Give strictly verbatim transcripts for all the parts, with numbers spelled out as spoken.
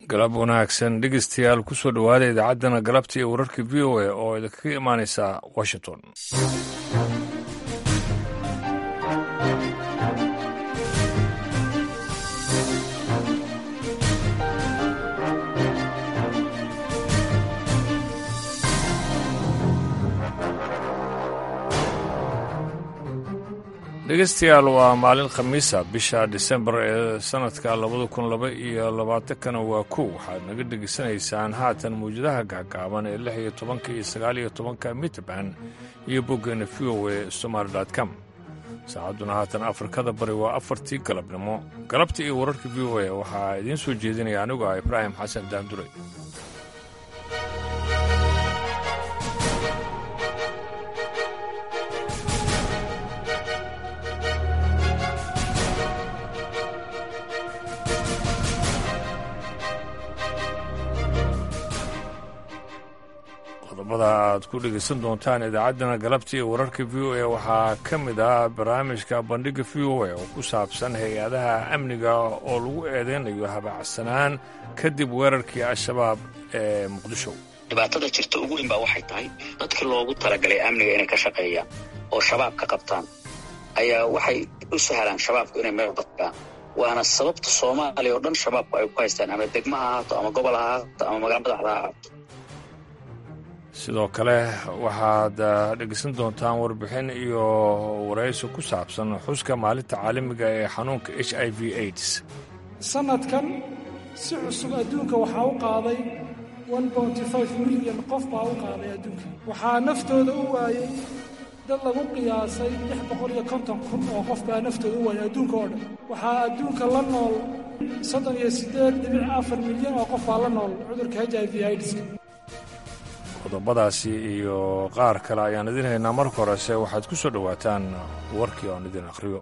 galab wanaagsan dhegeystayaal ku soo dhowaada idaacaddana galabta iyo wararka v o a oo idinkaga imaanaysa washington. dhegeystayaal waa maalin khamiisa bisha disembar ee sanadka labada kun laba iyo labaatankana waa kow waxaad naga dhegeysanaysaan haatan mawjadaha gaagaaban ee lix iyo tobanka iyo sagaal iyo tobanka mitrband iyo boggeena v o a somaali dot com saacadduna haatan afrikada bari waa afartii galabnimo galabta iyo wararka v o a waxaa idiin soo jeedinaya anigu ah ibraahim xasan daandure. qodobada aad ku dhegaysan doontaan idaacaddana galabta iyo wararka v o a waxaa ka mid ah barnaamijka bandhigga v o a oo ku saabsan hay-adaha amniga oo lagu eedeynayo habacsanaan kadib weerarkii al-shabaab ee muqdisho. dhibaatada jirta ugu weyn baa waxay tahay dadkii loogu talagalay amniga inay ka shaqeeyaan oo shabaab ka qabtaan ayaa waxay u sahlaan shabaabku inay meel badkaan waana sababta soomaaliya oo dhan shabaabku ay ku haystaan ama degmo ha ahaato ama gobol ha ahaato ama magaalo madaxda ha ahaato. sidoo kale waxaad dhegeysan doontaan warbixin iyo waraysi ku saabsan xuska maalinta caalamiga ee xanuunka h i v aids. sanadkan si cusub adduunka waxaa u qaaday milyan qof baa u qaaday adduunka waxaa naftooda u waayey dad lagu qiyaasay lix boqol iyo konton kun oo qof baa naftooda u waayay adduunka oo dhan waxaa adduunka la nool soddon iyo siddeed dhibic afar milyan oo qof baa la nool cudurka h i v aidska. qodobadaasi iyo qaar kale ayaan idin haynaa marka horese waxaad ku soo dhowaataan warkii oon idin akhriyo.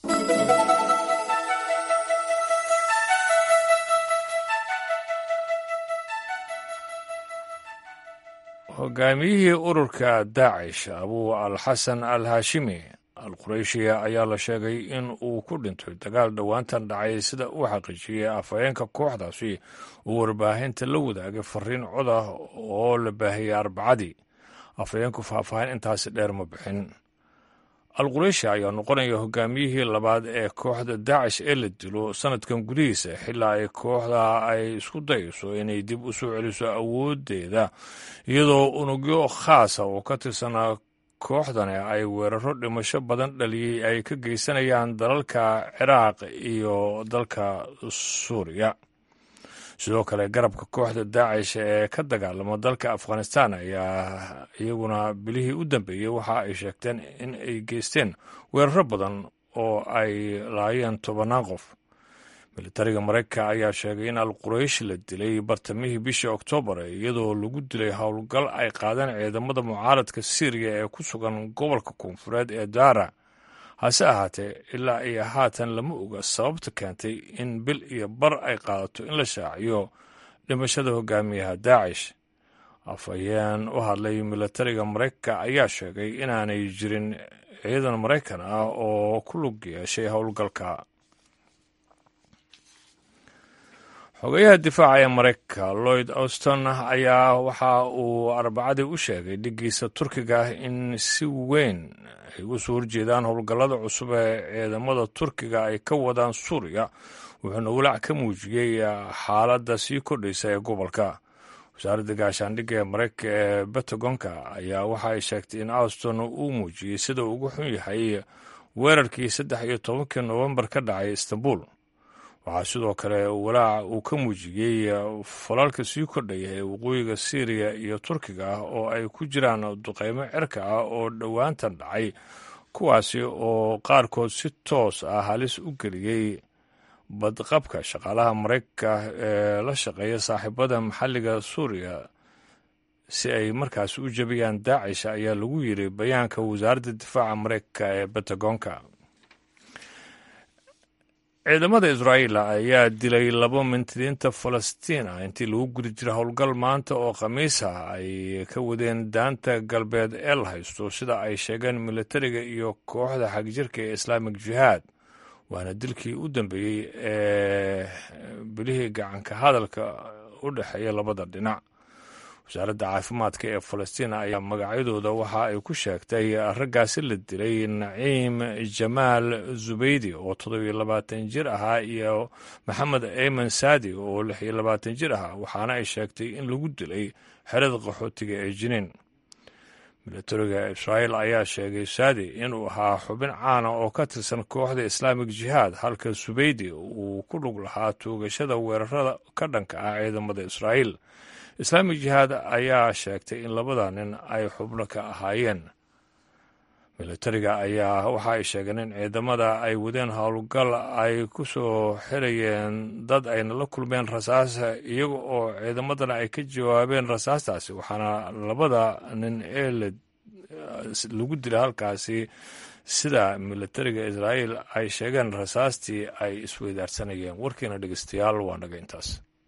hogaamiyihii ururka daacish abuu al-xasan al-haashimi al-qurayshiya ayaa la sheegay in uu ku dhintay dagaal dhowaantan dhacay sida uu xaqiijiyey afhayeenka kooxdaasi uu warbaahinta la wadaagay fariin cod ah oo la baahiyey arbacadii. afhayeenku faahfaahin intaasi dheer ma bixin. al-qurayshi ayaa noqonaya hogaamiyihii labaad ee kooxda daacish ee la dilo sanadkan gudihiisa xilaa ay kooxda ay isku dayayso inay dib u soo celiso awooddeeda iyadoo unugyo khaasa oo ka tirsanaa kooxdani ay weeraro dhimasho badan dhaliyey ay ka geysanayaan dalalka ciraaq iyo dalka suuriya. sidoo kale garabka kooxda daacish ee ka dagaalama dalka afghanistan ayaa iyaguna bilihii u dambeeyey waxa ay sheegteen in ay geysteen weeraro badan oo ay laayeen tobannaan qof. militariga maraykanka ayaa sheegay in al-quraysh la dilay bartamihii bishii oktoobar iyadoo lagu dilay howlgal ay qaadeen ciidamada mucaaradka siiriya ee ku sugan gobolka koonfureed ee daara. hase ahaatee ilaa iyo haatan lama oga sababta keentay in bil iyo bar ay qaadato in la shaaciyo dhimashada hogaamiyaha daacish. afhayeen u hadlay militariga maraykanka ayaa sheegay inaanay jirin ciidan maraykan ah oo ku lug yeeshay howlgalka. xogayaha difaaca ee maraykanka lloyd auston ayaa waxa uu arbacadii u sheegay dhiggiisa turkiga in si weyn ay uga soo horjeedaan howlgallada cusub ee ciidamada turkiga ay ka wadaan suuriya wuxuuna walaac ka muujiyey xaaladda sii kordhaysa ee gobolka. wasaaradda gaashaandhigga ee maraykanka ee bentagonka ayaa waxa ay sheegtay in auston uu muujiyey sida uu ugu xun yahay weerarkii saddex iyo tobankii nofembar ka dhacay istanbul. waxaa sidoo kale walaac uu ka muujiyey falalka sii kordhaya ee waqooyiga siiriya iyo turkiga ah oo ay ku jiraan duqeymo cirka ah oo dhowaantan dhacay kuwaasi oo qaarkood si toos ah halis u geliyey badqabka shaqaalaha maraykanka ee la shaqeeya saaxiibada maxalliga suuriya si ay markaasi u jebiyaan daacish ayaa lagu yidhi bayaanka wasaaradda difaaca maraykanka ee bentagonka. ciidamada israa'iil ayaa dilay laba mintidiinta falastiin ah intii lagu gudi jira howlgal maanta oo khamiis ah ay ka wadeen daanta galbeed ee la haysto sida ay sheegeen militariga iyo kooxda xagjirka ee islaamik jihaad waana dilkii u dambeeyey ee bilihii gacanka hadalka u dhexeeya labada dhinac. wasaaradda caafimaadka ee falastiin ayaa magacyadooda waxa ay ku sheegtay raggaasi la dilay naciim jamaal zubaydi oo toddobiyo labaatan jir ahaa iyo maxamed eyman saadi oo lix iyo labaatan jir ahaa, waxaana ay sheegtay in lagu dilay xerada qaxootiga ee jiniin. milatariga israa'iil ayaa sheegay saadi inuu ahaa xubin caana oo ka tirsan kooxda islaamik jihaad, halka zubaydi uu ku lug lahaa tuugashada weerarada ka dhanka ah ciidamada israa'iil. islaamik jihaad ayaa sheegtay in labada nin ay xubno ka ahaayeen. milatariga ayaa waxa ay sheegeen in ciidamada ay wadeen howlgal ay ku soo xirayeen dad ayna la kulmeen rasaas, iyaga oo ciidamadana ay ka jawaabeen rasaastaasi, waxaana labada nin ee lagu dilay halkaasi sida milatariga israa'iil ay sheegeen rasaastii ay isweydaarsanayeen. warkiina dhegeystayaal waa naga intaas.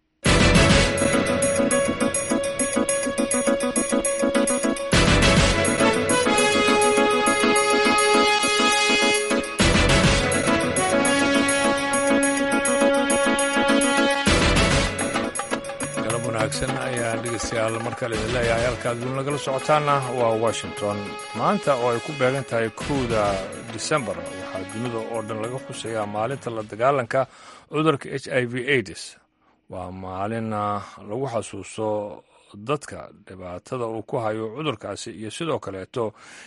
ayaan dhegeystayaal markale idin leeyahay halkaad dul nagala socotaana waa Washington. maanta oo ay ku beegan tahay kowda Disembar waxaa dunida oo dhan laga xusayaa maalinta la dagaalanka cudurka H I V AIDS. waa maalin lagu xasuusto dadka dhibaatada uu ku hayo cudurkaasi iyo sidoo kaleeto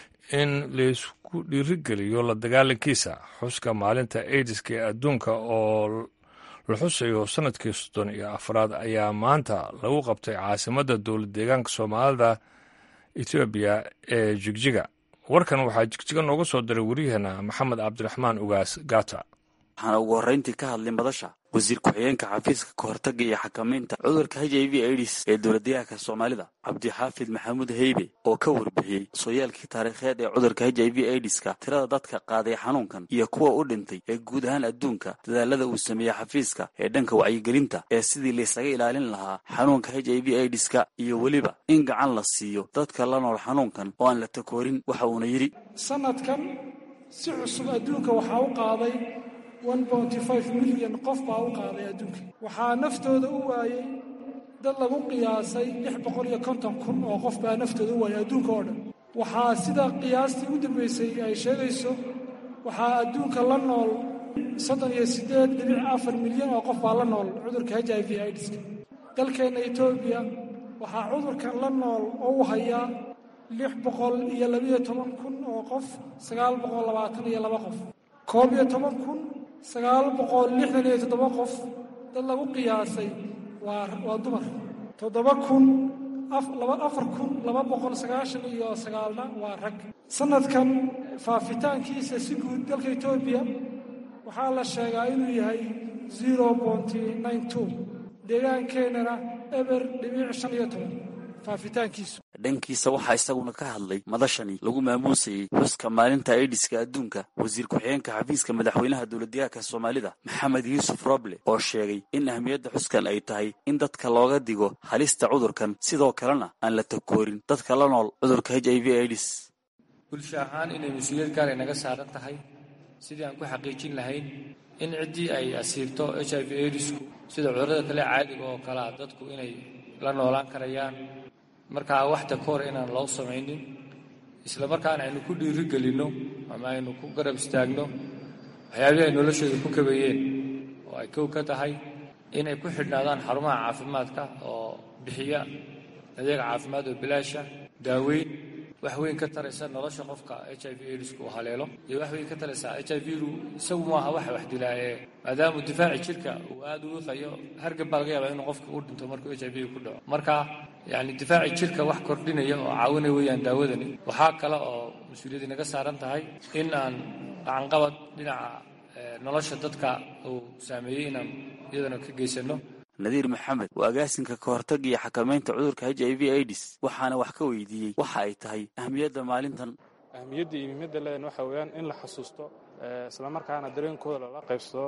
in laysku dhiirigeliyo la dagaalankiisa. xuska maalinta AIDS-ka ee adduunka oo la xusayo sanadkii soddon iyo afraad ayaa maanta lagu qabtay caasimadda dowlad deegaanka Soomaalida Etoobiya ee Jigjiga. warkan waxaa Jigjiga nooga soo diray wariyaheena Maxamed Cabdiraxmaan Ugaas Gata. waxaana ugu horreyntii ka hadlay madasha wasiir ku-xigeenka xafiiska kahortaga iyo xakamaynta cudurka H I V AIDS ee dowladdeegaanka Soomaalida Cabdixaafid Maxamuud Heybe oo ka warbixiyey sooyaalkii taariikheed ee cudurka H I V AIDS-ka, tirada dadka qaaday xanuunkan iyo kuwa u dhintay ee guud ahaan adduunka, dadaalada uu sameeyey xafiiska ee dhanka wacyigelinta ee sidii laysaga ilaalin lahaa xanuunka H I V AIDS-ka iyo weliba in gacan la siiyo dadka la nool xanuunkan oo aan la takoorin. waxa uuna yidhi sanadkan si cusub adduunka waxaa u qaaday one point five milyan qof baa u qaaday adduunka. waxaa naftooda u waayey dad lagu qiyaasay lix boqol iyo konton kun oo qof baa naftooda u waayay adduunka oo dhan. waxaa sida qiyaastii u dambaysay ay sheegayso waxaa adduunka la nool soddon iyo siddeed dhibic afar milyan oo qof baa la nool cudurka H I V AIDS-ka. dalkeenna Etoobiya waxaa cudurkan la nool oo u hayaa lix boqol iyo labiyo toban kun oo qof, sagaal boqol labaatan iyo laba qof. koob iyo toban kun sagaal boqol lixdan iyo toddoba qof dad lagu qiyaasay waa waa dumar. toddoba kun afar kun laba boqol sagaashan iyo sagaalna waa rag. sanadkan faafitaankiisa si guud dalka Etoobiya waxaa la sheegaa inuu yahay zero point nine two, deegaankeenana eber dhibic shan iyo toban faafitaankiisu. dhankiisa waxaa isaguna ka hadlay madashani lagu maamuusayey xuska maalinta AIDS-ka adduunka wasiir ku-xigeenka xafiiska madaxweynaha dowladdeegaanka Soomaalida Maxamed Yuusuf Roble oo sheegay in ahmiyadda xuskan ay tahay in dadka looga digo halista cudurkan, sidoo kalena aan la takoorin dadka la nool cudurka H I V AIDS. bulsho ahaan inay mas-uuliyad gaar ay naga saaran tahay sidii aan ku xaqiijin lahayn in ciddii ay asiirto H I V AIDS-ku sida cudurrada kale caadiga oo kale ah dadku inay la noolaan karayaan, markaa wax takoor inaan loo samaynin, isla markaana aynu ku dhiirigelinno ama aynu ku garab istaagno waxyaabihii ay noloshooda ku kabeeyeen, oo ay kow ka tahay inay ku xidhnaadaan xarumaha caafimaadka oo bixiya adeeg caafimaad oo bilaasha, daaweyn wax weyn ka taraysa nolosha qofka H I V AIDS-ku uu haleelo, iyo wax weyn ka taraysa H I V-gu isagu maaha wax wax dilaaye maadaama difaaci jirka uu aad u wiiqayo, hargab baa laga yaabaa inuu qofka u dhinto markuu H I V ku dhaco. marka yacni difaaci jirka wax kordhinaya oo caawinaya weeyaan daawadani. waxaa kale oo mas-uuliyadda naga saaran tahay in aan gacanqabad dhinaca nolosha dadka uu saameeyey inaan iyadana ka geysanno. nadiir maxamed waa agaasinka kahortaga iyo xakamaynta cudurka H I V AIDS, waxaana wax ka weydiiyey waxa ay tahay ahmiyadda maalintan. ahmiyadda iyo muhiimadda leedahay waxa weeyaan in la xasuusto isla markaana dareenkooda lala qaybsado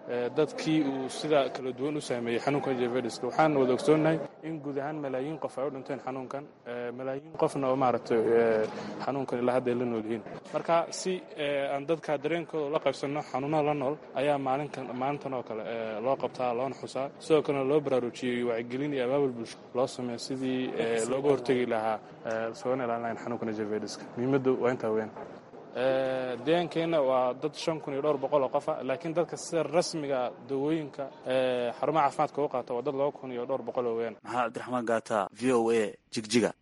dadkii uu sida kala duwan u saameeyey xanuunka H I V AIDS waxaan wada ogsoonnahay in guud ahaan malaayiin qof ay u dhinteen xanuunkan malaayiin qofna oo maaragtay xanuunkan ilaa hadda la nool yihiin marka si aan dadka dareenkooda la qaybsanno xanuunada la nool ayaa maalinkan maalintan oo kale loo qabtaa loona xusaa sidoo kalena loo baraarujiyey wacyigelin iyo abaabul bulsho loo sameeyo sidii looga hortegi lahaa soo ilaalin xanuunkan H I V AIDS muhiimaddu waa intaa weyn deegaankeena waa dad shan kun iyo dhowr boqol oo qof ah laakiin dadka sida rasmiga dawooyinka xarumaha caafimaadka u qaata waa dad laba kun iyo dhowr boqol oo weyn maxaa cabdiraxmaan gaata v O A jigjiga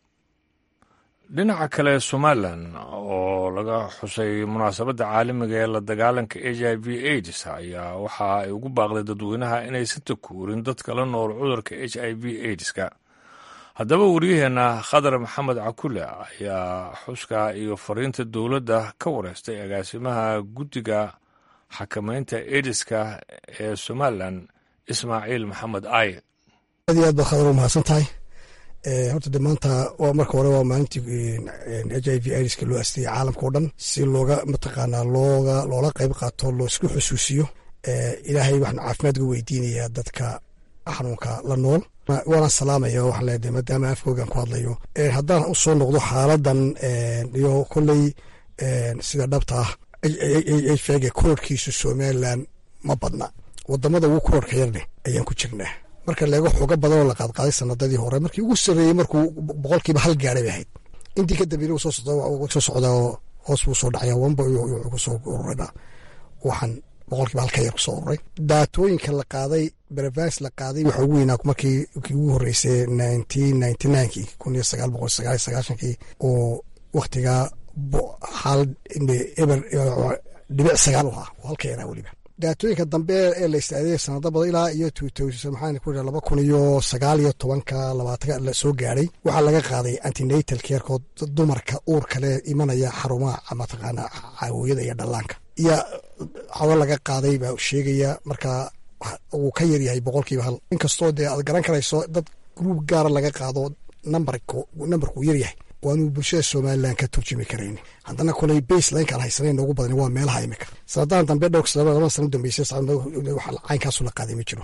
dhinaca kale Somaliland oo laga xusay munaasabadda caalamiga ee la dagaalanka H I V AIDS ayaa waxa ay ugu baaqday dadweynaha inaysan takuurin dadka la nool cudurka H I V AIDS-ka haddaba wariyaheenna khadar maxamed cakule ayaa xuska iyo fariinta dowladda ka wareystay agaasimaha guddiga xakamaynta AIDS-ka ee Somaliland Ismaaciil Maxamed Aaye aad iyo aad baa khadar u mahadsan tahay horta de maanta waa marka hore waa maalintii H I V AIDS-ka loo astiyey caalamka oo dhan si looga mataqaanaa looga loola qayb qaato loo isku xusuusiyo ilaahay waxaan caafimaad uga weydiinayaa dadka xanuunka la nool waana salaamaya waxaan leedahay maadaama afkoogan ku hadlayo haddaan u soo noqdo xaaladan iyo kolley sida dhabta ah ay sheegay kororkiisu Somaliland ma badna wadamada ugu kororka yarne ayaan ku jirnaa marka leego xooga badan oo la qaadqaaday sanadadii hore markii ugu sarreeyey markuu boqolkiiba hal gaadhay bay ahayd intii ka dambeeyey soo socda soo socda hoos buu soo dhacaya wanba iyo ku soo ururada waxaan boqolkiiba halka yar soo ururay daatooyinka la qaaday barafas la qaaday waxa ugu weynaa markii ugu horeysay nineteen ninety-nine-kii kun iyo sagaal boqol sagaal iyo sagaashan-kii oo waqtiga hal eber dhibic sagaal ah oo halka yaraa weliba daatooyinka dambe ee la istaaday sanado badan ilaa iyo maxaan ku laba kun iyo sagaal iyo tobanka labaatanka la soo gaaray waxaa laga qaaday antenatal care-kood dumarka uurka leh imanaya xarumaha ama taqaana caawiyada iyo dhallaanka iyo hawa laga qaaday baa sheegaya marka uu ka yar yahay boqolkiiba hal inkastoo dee aad garan karayso dad gruub gaara laga qaado nambarku nambarku yar yahay waanu bulshada Somaliland ka turjumi karayn haddana kolay baseline kan haysaneen ugu badan waa meelaha imika sanadaan dambe dhowr sano sano dambeysay waxa caynkaas la qaaday ma jiro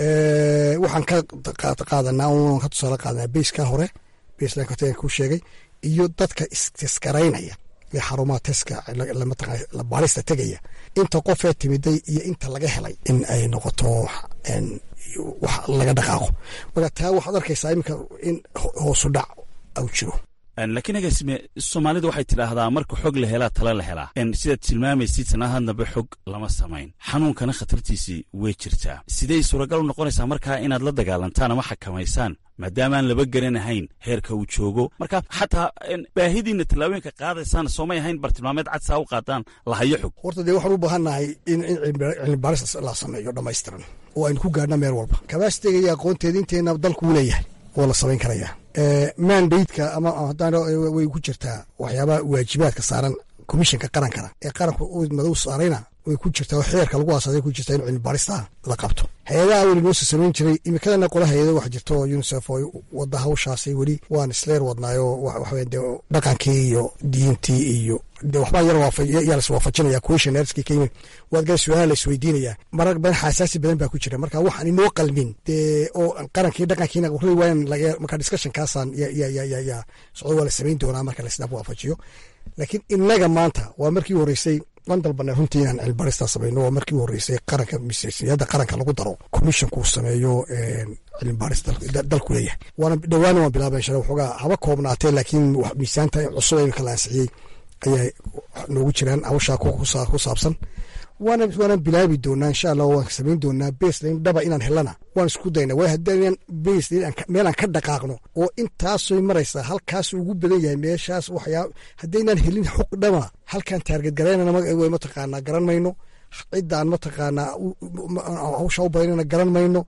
ee waxaan ka qaadanaa oo ka soo qaadanaa base ka hore baseline ka teen ku sheegay iyo dadka iskaraynaya ee xarumaha teska lama taqaan la baarista tagaya inta qof ee timiday iyo inta laga helay in ay noqoto in wax laga dhaqaaqo marka taa waxaad arkaysaa imika in hoos u dhac aw jiro laakiin agaasime Soomaalidu waxay tidhaahdaa marka xog la helaa tala la helaa in sida tilmaamaysid sanaadnaba xog lama samayn xanuunkana khatartiisii way jirtaa sidee suuragal u noqonaysaa markaa inaad la dagaalantaan ama xakamaysaan maadaama aan laba garanahayn heerka uu joogo marka xataa baahidiina tallaabooyinka qaadaysaan soomay ahayn bartilmaameed cad saa u qaadaan la hayo xog horta dee waxaan u baahannahay in cilmi baaris la sameeyo dhammaystiran oo aynu ku gaadhna meel walba kabaasiteega iyo aqoonteeda inteena dalku u leeyahay oo la samayn karayaa mandate-ka ama haddana way ku jirtaa waxyaabaha waajibaadka saaran komishanka qarankana ee qaranku madow saarayna way ku jirtaa oo xeerka lagu aasaaday ku jirtaa in cilmi baarista la qabto hay-adaha weli noo samayn jiray imikadana qola hay-ada wax jirto oo UNICEF oo wada hawshaasi weli waan isleer wadnaayo waxaweye dee dhaqankii iyo diintii iyo de waxbaa yar yaa las waafajinaya questionnaireskii ka yimid waad gala su-aala la isweydiinaya marar badan xasaasi badan baa ku jira marka waxaan inoo qalmin dee oo qarankii dhaqankiina ri waayan marka discussionkaasaan ya socdo waa la samayn doonaa marka laisdhaaf waafajiyo laakiin inaga maanta waa markii horeysay lan dalbana runtii inaan cilmibaarista samayno waa markii horeysay qaranka miisaaniyadda qaranka lagu daro commissionkuu sameeyo cilmibaaris dalku leeyahay waana dhawaana waan bilaaba insha allah waxoogaa haba koobnaatee laakiin miisaanta cusub aynu kala ansixiyey ayaa noogu jiraan hawshaa ku saabsan waana waana bilaabi doonaa insha allah waan samayn doonaa baseline dhaba inaan helana waan isku dayna way haddaan baseline meel aan ka dhaqaaqno oo intaasoo maraysaa halkaas ugu badan yahay meeshaas waxyaa haddaynaan helin xuq dhama halkaan taarget garaynana way mataqaanaa garan mayno ciddaan mataqaanaa hawsha u badanana garan mayno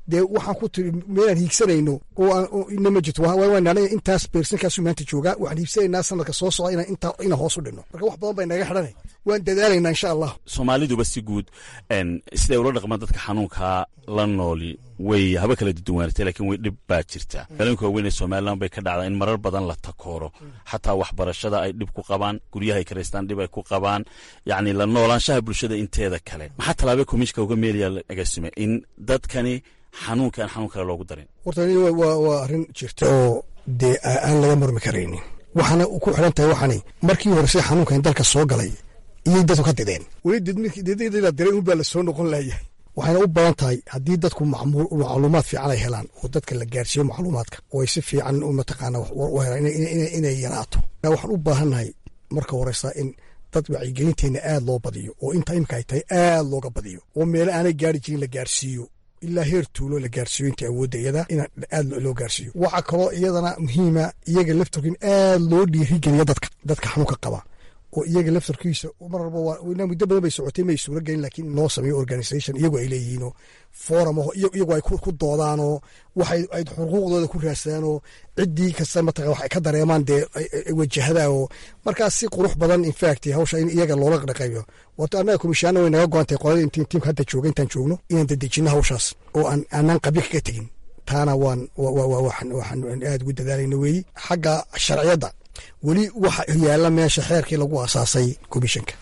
dee waxaan ku tiri meelaan hiigsanayno oo inama jirto waanana intaas beersankaasu maanta joogaa waxaan hiigsanaynaa sanadka soo socda inaan intaa ina hoos u dhinno marka wax badan bay naga xidhanay waan dadaalaynaa insha allah soomaaliduba si guud siday ula dhaqmaan dadka xanuunkaa la nooli way haba kala duduwaanatay laakiin way dhib baa jirta magaalooyinka waaweyn ee somalilan bay ka dhacdaa in marar badan la takooro xataa waxbarashada ay dhib ku qabaan guryaha ay karaystaan dhib ay ku qabaan yacni la noolaanshaha bulshada inteeda kale maxaa tallaabee komishinka uga meelayaa la agaasime in dadkani xanuunka aan xanuun kale loogu darin horta waa arrin jirta oo dee aan laga murmi karaynin waxaana ku xidhan tahay waxaani markii hore sida xanuunkan dalka soo galay iyay dadku ka dideen weli didmididila diray unbaa la soo noqon layahay waxayna u badan tahay haddii dadku macluumaad fiican ay helaan oo dadka la gaarsiiyo macluumaadka oo ay si fiican mataqaana war u helaan inay yaraato waxaan u baahannahay marka horeysa in dad wacyigelinteenna aad loo badiyo oo inta imika ay tahay aad looga badiyo oo meelo aanay gaari jirin la gaarsiiyo ilaa heer tuulo la gaarsiiyo inta awoodda iyada in aad loo gaarsiiyo waxaa kaloo iyadana muhiima iyaga laftarku in aad loo dhiirigeliyo dadka dadka xanuunka qaba oo iyaga laftarkiisa mar walba waa muddo badan bay socotay may suura gelin laakiin noo sameeyo organisation iyagu ay leeyihiinoo forum oo iyagu ay ku doodaanoo waxay ay xuquuqdooda ku raadsadaan ciddii kasta mataqaa waxay ka dareemaan dee wajahada oo markaas si qurux badan in fact hawsha in iyaga loola dhaqayo wato annaga komishaana way naga go'antay qolada intiin tiimka hadda jooga intaan joogno inaan dadejinno hawshaas oo aan aanaan qabyo kaga tegin taana waan waxaan aad ugu dadaalayna weeyi xagga sharciyadda weli waxa yaalla meesha xeerkii lagu asaasay komishanka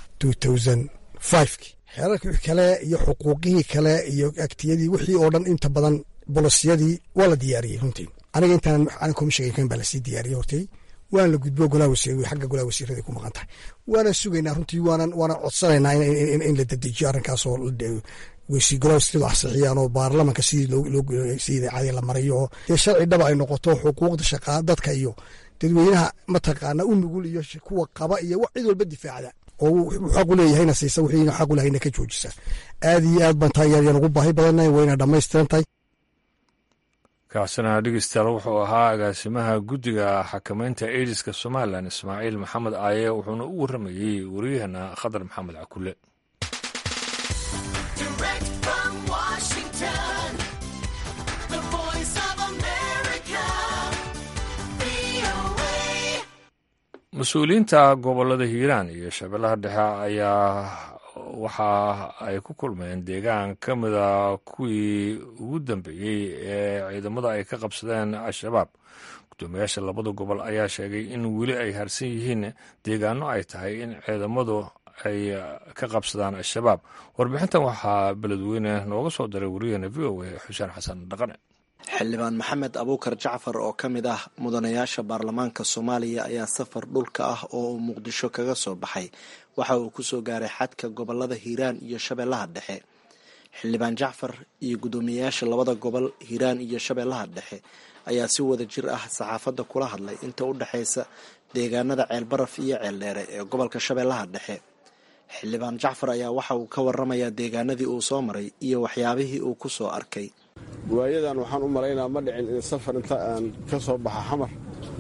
ki xeerarkii kale iyo xuquuqihii kale iyo aktiyadii wixii oo dhan inta badan bolosiyadii waa la diyaariyey runtii aniga intaan komishanka baa lasii diyaariyey hortay waan la gudbo golaa wasiir xagga golaa wasiirada ku maqan tahay waana sugaynaa runtii waanan waana codsanaynaa in la dedejiyo arrinkaasoo golaa wasiiradu ansixiyaan oo baarlamanka sidii sidii caadi la marayo dee sharci dhaba ay noqoto xuquuqda shaqaa dadka iyo dadweynaha mataqaana u nugul iyo kuwa qaba iyo cid walba difaacda oo wuxuu xaq u leeyahayna siisa wixii xaq u lahayna ka joojisa aad iyo aad baan taageerayaan ugu baahi badannahay wayna dhammaystiran tahay kaasina dhegeystayaal wuxuu ahaa agaasimaha guddiga xakamaynta aidiska somalilan ismaaciil maxamed aaye wuxuuna u warramayey wariyahana khadar maxamed cakule mas-uuliyiinta gobollada hiiraan iyo shabeellaha dhexe ayaa waxa ay ku kulmeen deegaan ka mida kuwii ugu dambeeyey ee ciidamada ay ka qabsadeen al-shabaab guddoomiyaasha labada gobol ayaa sheegay in weli ay harsan yihiin deegaano ay tahay in ciidamadu ay ka qabsadaan al-shabaab warbixintan waxaa beledweyne nooga soo diray wariyahena v o a xuseen xasan dhaqane xildhibaan maxamed abuukar jacfar oo ka mid ah mudanayaasha baarlamaanka soomaaliya ayaa safar dhulka ah oo uu muqdisho kaga soo baxay waxa uu kusoo gaaray xadka gobolada hiiraan iyo shabeellaha dhexe xildhibaan jacfar iyo guddoomiyayaasha labada gobol hiiraan iyo shabeellaha dhexe ayaa si wada jir ah saxaafadda kula hadlay inta u dhexaysa deegaanada ceelbaraf iyo ceeldheere ee gobolka shabeellaha dhexe xildhibaan jacfar ayaa waxa uu ka waramayaa deegaanadii uu soo maray iyo waxyaabihii uu ku soo arkay waayadan waxaan u malaynaa ma dhicin in safar inta aan ka soo baxa xamar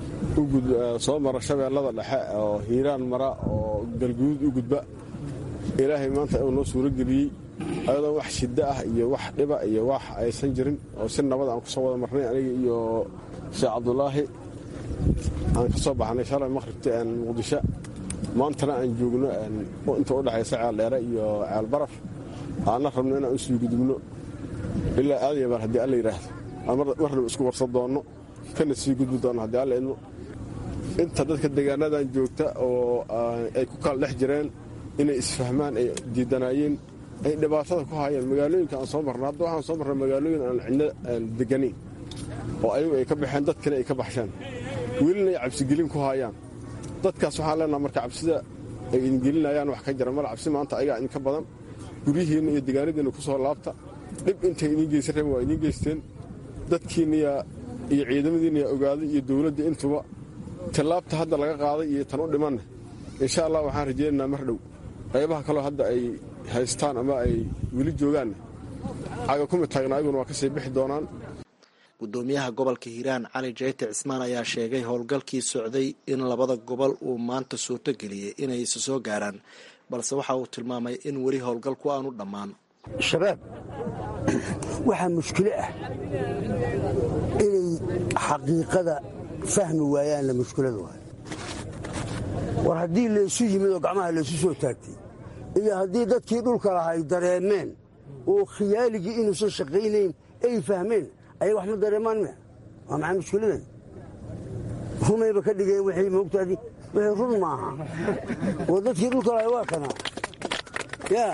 soo mara shabeellada dhexe oo hiiraan mara oo galguduud u gudba ilaahay maanta uu noo suuro geliyey ayadoo wax shiddo ah iyo wax dhiba iyo wax aysan jirin oo si nabad aan ku soo wada marnay aniga iyo sheekh cabdulaahi aan ka soo baxnay shalay maqhribta aan muqdisho maantana aan joogno inta u dhexaysa ceeldheere iyo ceelbaraf aanna rabno inaan u sii gudubno ilaa aadayabaal haddii alla yidhaahdo aan marnaba isku warsan doonno kana sii gudbi doonno haddii alla idmo inta dadka deegaanadan joogta oo ay ku kala dhex jireen inay isfahmaan ay diidanaayeen ay dhibaatada ku hayeen magaalooyinka aan soo marna hadda waxaan soo marna magaalooyin aan cidna aan deganayn oo ayagu ay ka baxeen dad kale ay ka baxshaan welina ay cabsigelin ku hayaan dadkaas waxaan leenaha marka cabsida ay idin gelinayaan wax ka jira mar cabsi maanta ayagaa idinka badan guryihiinna iyo deegaanadiinna ku soo laabta dhib intay idiin geysan rabeen waa idiin geysteen dadkiinna iyo ciidamadiinna yaa ogaaday iyo dowladda intuba tallaabta hadda laga qaaday iyo tan u dhimanna insha allah waxaan rajaynaynaa mar dhow qaybaha kaloo hadda ay haystaan ama ay weli joogaanna caga kuma taagna ayaguna waa ka sii bixi doonaan guddoomiyaha gobolka hiiraan cali jayte cismaan ayaa sheegay howlgalkii socday in labada gobol uu maanta suurto geliyey inay isa soo gaaraan balse waxa uu tilmaamay in weli howlgalku aanu dhammaan shabaab waxaa mushkilo ah inay xaqiiqada fahmi waayaanna mushkilada waayo war haddii laysu yimid oo gacmaha laysu soo taagtay iyo haddii dadkii dhulka lahaa ay dareemeen oo khiyaaligii inuusan shaqaynayn ay fahmeen ayay wax ma dareemaan mia waa maxaa mushkiladan rumayba ka dhigeen waxay moogtaadi wixii run maaha oo dadkii dhulka lahaa waa kanaa yaa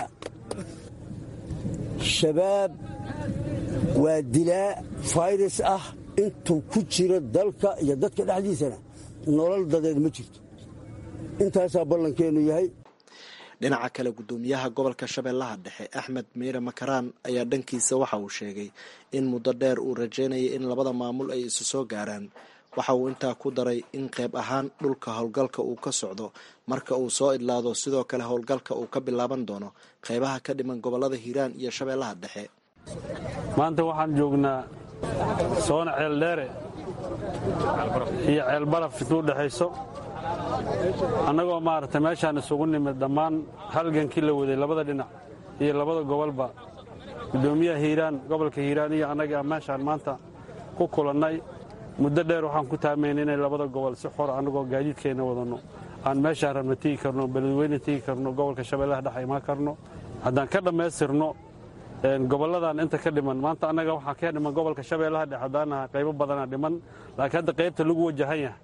shabaab waa dilaa fayrus ah intuu ku jiro dalka iyo dadka dhexdiisana nolol dadeed ma jirto intaasaa ballankeennu yahay dhinaca kale gudoomiyaha gobolka shabeellaha dhexe axmed miire makaraan ayaa dhankiisa waxa uu sheegay in muddo dheer uu rajaynayay in labada maamul ay isu soo gaaraan waxa uu intaa ku daray in qayb ahaan dhulka howlgalka uu ka socdo marka uu soo idlaado sidoo kale howlgalka uu ka bilaaban doono qaybaha ka dhiman gobolada hiiraan iyo shabeellaha dhexe maanta waxaan joognaa soona ceeldheere iyo ceelbaraf intuu dhexayso annagoo maaragtay meeshaan isugu nimid dhammaan halgankii la waday labada dhinac iyo labada gobolba gudoomiyaha hiiraan gobolka hiiraan iyo annaga meeshaan maanta ku kulannay muddo dheer waxaan ku taamayn inay labada gobol si xor annagoo gaadiidkeenna wadanno aan meeshaan rabna tegi karno beledweyne tegi karno gobolka shabeellaha dhexe imaan karno haddaan ka dhammaystirno gobolladan inta ka dhiman maanta annaga waxaa ka dhiman gobolka shabeellaha dhexe haddaanaha qaybo badana dhiman laakiin hadda qaybta lagu wajahan yahay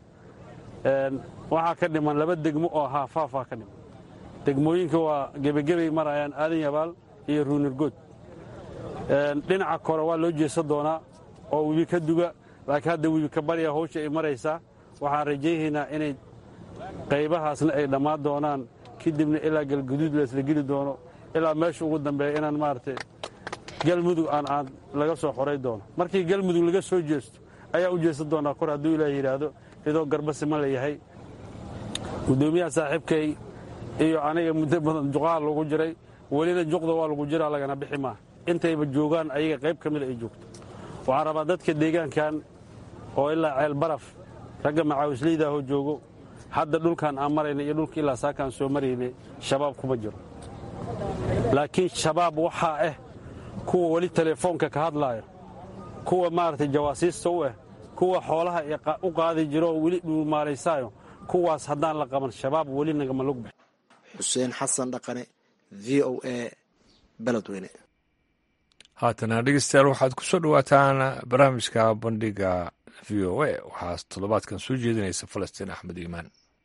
waxaa ka dhiman laba degmo oo ahaa faafaa ka dhiman degmooyinka waa gebagebay marayaan aadan yabaal iyo ruunirgood dhinaca kore waa loo jeesan doonaa oo webi ka duga laakiin hadda webi ka barya hawsha ay maraysaa waxaan rajaynaynaa inay qaybahaasna ay dhammaan doonaan kadibna ilaa galguduud laysla geli doono ilaa meesha ugu dambeeya inaan maaragtay galmudug aan aan laga soo xoray doono markii galmudug laga soo jeesto ayaa u jeesan doonaa kor hadduu ilaah yidhaahdo idoo garbasima la yahay gudoomiyaha saaxiibkay iyo aniga muddo badan juqaha lagu jiray welina juqda waa lagu jiraa lagana bixi maaha intayba joogaan ayaga qayb ka mida ay joogto waxaan rabaa dadka deegaankan oo ilaa ceel baraf ragga macaawislaydaahoo joogo hadda dhulkan aan marayna iyo dhulka ilaa saakaan soo maraynay shabaab kuma jiro laakiin shabaab waxaa ah kuwa weli teleefoonka ka hadlaayo kuwa maaragtay jawaasiista u ah kuwa xoolaha u qaadi jiroo weli dhuumaalaysaayo kuwaas haddaan la qaban shabaab weli nagama lugba xuseen xasan dhaqane v o a beledweyne haatana dhegeystayaal waxaad ku soo dhowaataan barnaamijka bandhiga v o a waxaas toddobaadkan soo jeedinaysa falastiin axmed iimaan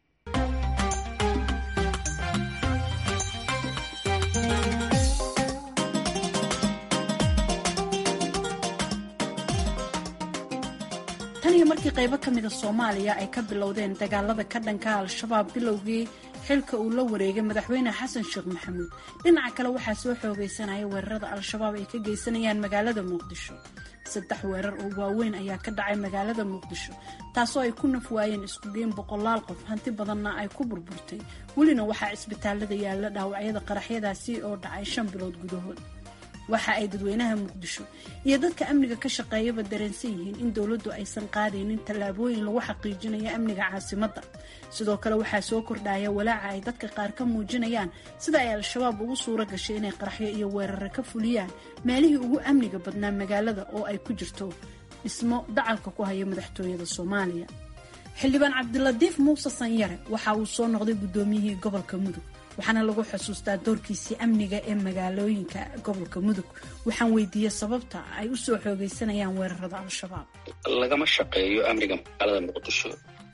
markii qaybo ka mida soomaaliya ay ka bilowdeen dagaalada ka dhanka al-shabaab bilowgii xilka uu la wareegay madaxweyne xasan sheekh maxamuud dhinaca kale waxaa soo xoogaysanaya weerarada al-shabaab ay ka geysanayaan magaalada muqdisho saddex weerar oo waaweyn ayaa ka dhacay magaalada muqdisho taasoo ay ku naf waayeen iskugeyn boqolaal qof hanti badanna ay ku burburtay welina waxaa cisbitaalada yaalla dhaawacyada qaraxyadaasi oo dhacay shan bilood gudahood waxa ay dadweynaha muqdisho iyo dadka amniga ka shaqeeyaba dareensan yihiin in dowladdu aysan qaadaynin tallaabooyin lagu xaqiijinayo amniga caasimadda sidoo kale waxaa soo kordhaya walaaca ay dadka qaar ka muujinayaan sida ay al-shabaab ugu suuro gashay inay qaraxyo iyo weeraro ka fuliyaan meelihii ugu amniga badnaa magaalada oo ay ku jirto dhismo dacalka ku haya madaxtooyada soomaaliya xildhibaan cabdilatiif muuse sanyare waxa uu soo noqday guddoomiyihii gobolka mudug waxaana lagu xusuustaa doorkiisii amniga ee magaalooyinka gobolka mudug waxaan weydiiyey sababta ay u soo xoogaysanayaan weerarada al-shabaab lagama shaqeeyo amniga magaalada muqdisho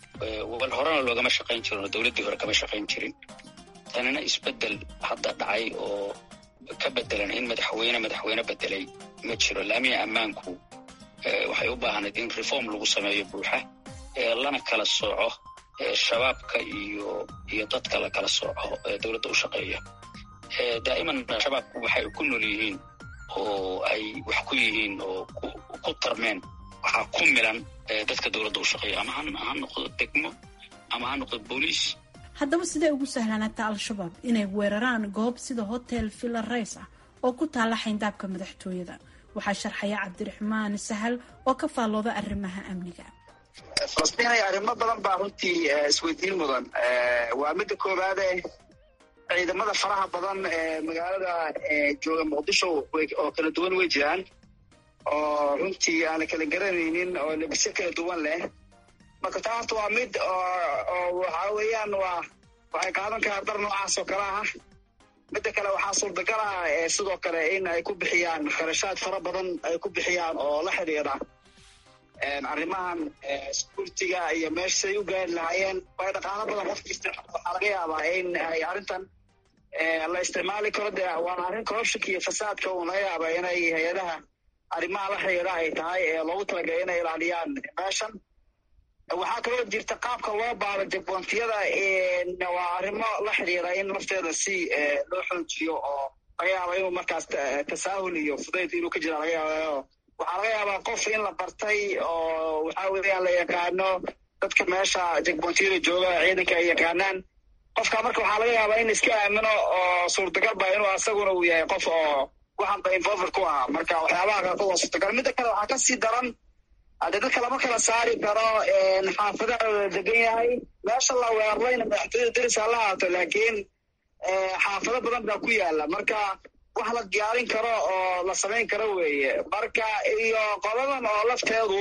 wal horena loogama shaqayn jirin oo dowladdii hore kama shaqayn jirin tanina isbedel hadda dhacay oo ka bedelan in madaxweyne madaxweyne bedelay ma jiro laamiya ammaanku waxay u baahnayd in reform lagu sameeyo buuxa lana kala sooco shabaabka iyo iyo dadka la kala sooco ee dowladda u shaqeeya daa'iman shabaabku waxay ku nool yihiin oo ay wax ku yihiin oo ku tarmeen waxaa ku milan dadka dowladda u shaqeeya ama ha noqdo degmo ama ha noqdo booliis haddaba sidee ugu sahlaanaata al-shabaab inay weeraraan goob sida hotel villa rays ah oo ku taalla xayndaabka madaxtooyada waxaa sharxaya cabdiraxmaan sahal oo ka faallooda arrimaha amniga falastiin arrimo badan baa runtii isweydiin mudan waa midda koowaade ciidamada faraha badan ee magaalada jooga muqdisho oo kala duwan way jiraan oo runtii aan la kala garanaynin oo labisyo kala duwan leh marka taas waa mid oo waxa weeyaan waa waxay qaadan karaa dar noocaas oo kale ah midda kale waxaa suurtagal ah sidoo kale in ay ku bixiyaan kharashaad fara badan ay ku bixiyaan oo la xiriira arrimahan security-ga iyo meeshay u gaari lahaayeen way dhaqaalo badan qofkiista waxaa laga yaabaa in ay arrintan la isticmaali karo de waana arrin corruptionka iyo fasaadka uun laga yaaba inay hay-adaha arrimaha la xiriira ay tahay ee loogu talagalay inay ilaaliyaan meeshan waxaa kaloo jirta qaabka loo baaro jegbontiyada waa arrimo la xiriira in lafteeda si loo xoojiyo oo laga yaaba inuu markaas tasaahul iyo fudayd inuu ka jira laga yaaba waxaa laga yaabaa qof in la bartay oo waxaa weeyaan la yaqaano dadka meesha jegbontiyada jooga ciidanka ay yaqaanaan qofka marka waxaa laga yaabaa in iska aamino oo suurtagal ba inuu asaguna uu yahay qof oo waxanba involver ku ah marka waxyaabaha qaarkood waa suurtagal midda kale waxaa kasii daran hadee dadka lama kala saari karo xaafadaha la degan yahay meesha la weerarayna madaxtooyada deris ha la haato laakiin xaafado badan baa ku yaala marka wax la diyaarin karo oo la samayn karo weeye marka iyo qoladan oo lafteedu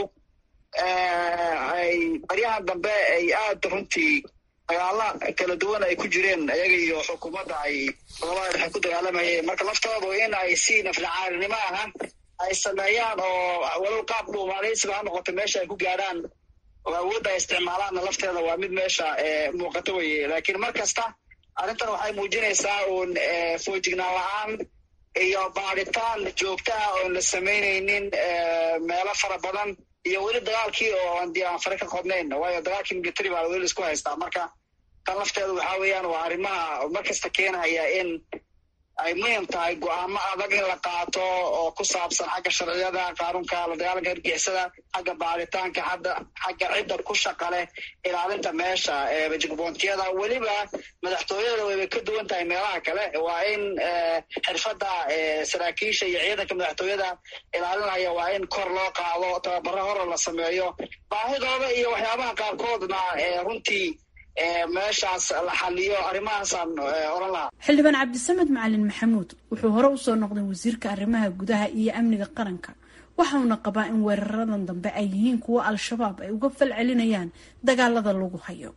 ay baryahan dambe ay aada runtii dagaala kala duwan ay ku jireen ayaga iyo xukuumadda ay gobolada dhexe ku dagaalamayeen marka laftoodu in ay si naflacaarinimo aha ay sameeyaan oo walow qaab dhuumaaleysiba ha noqoto meesha ay ku gaadhaan oo awoodda ay isticmaalaanna lafteeda waa mid meesha muuqato weye laakiin mar kasta arrintan waxay muujinaysaa uun foojignaan la-aan iyo baaritaan joogtaha oon la samaynaynin meelo fara badan iyo weli dagaalkii oo aan dee aan fare ka qodnayn waayo dagaalkii military baa weli isku haystaa marka tan lafteedu waxaa weeyaan waa arrimaha mar kasta keenaya in ay muhim tahay go-aamo adag in la qaato oo ku saabsan xagga sharciyada qaanuunka la dagaalanka hargixisada xagga baaritaanka hadda xagga cidda ku shaqa leh ilaalinta meesha jegbontiyada weliba madaxtooyada wayba ka duwan tahay meelaha kale waa in xirfadda saraakiisha iyo ciidanka madaxtooyada ilaalinaya waa in kor loo qaado tababaro hore la sameeyo baahidooda iyo waxyaabaha qaarkoodna runtii meeshaas la xaliyo arrimahaasaan oran lahaa xildhibaan cabdisamed macalin maxamuud wuxuu hore usoo noqday wasiirka arrimaha gudaha iyo amniga qaranka waxauna qabaa in weeraradan dambe ay yihiin kuwa al-shabaab ay uga fal celinayaan dagaalada lagu hayo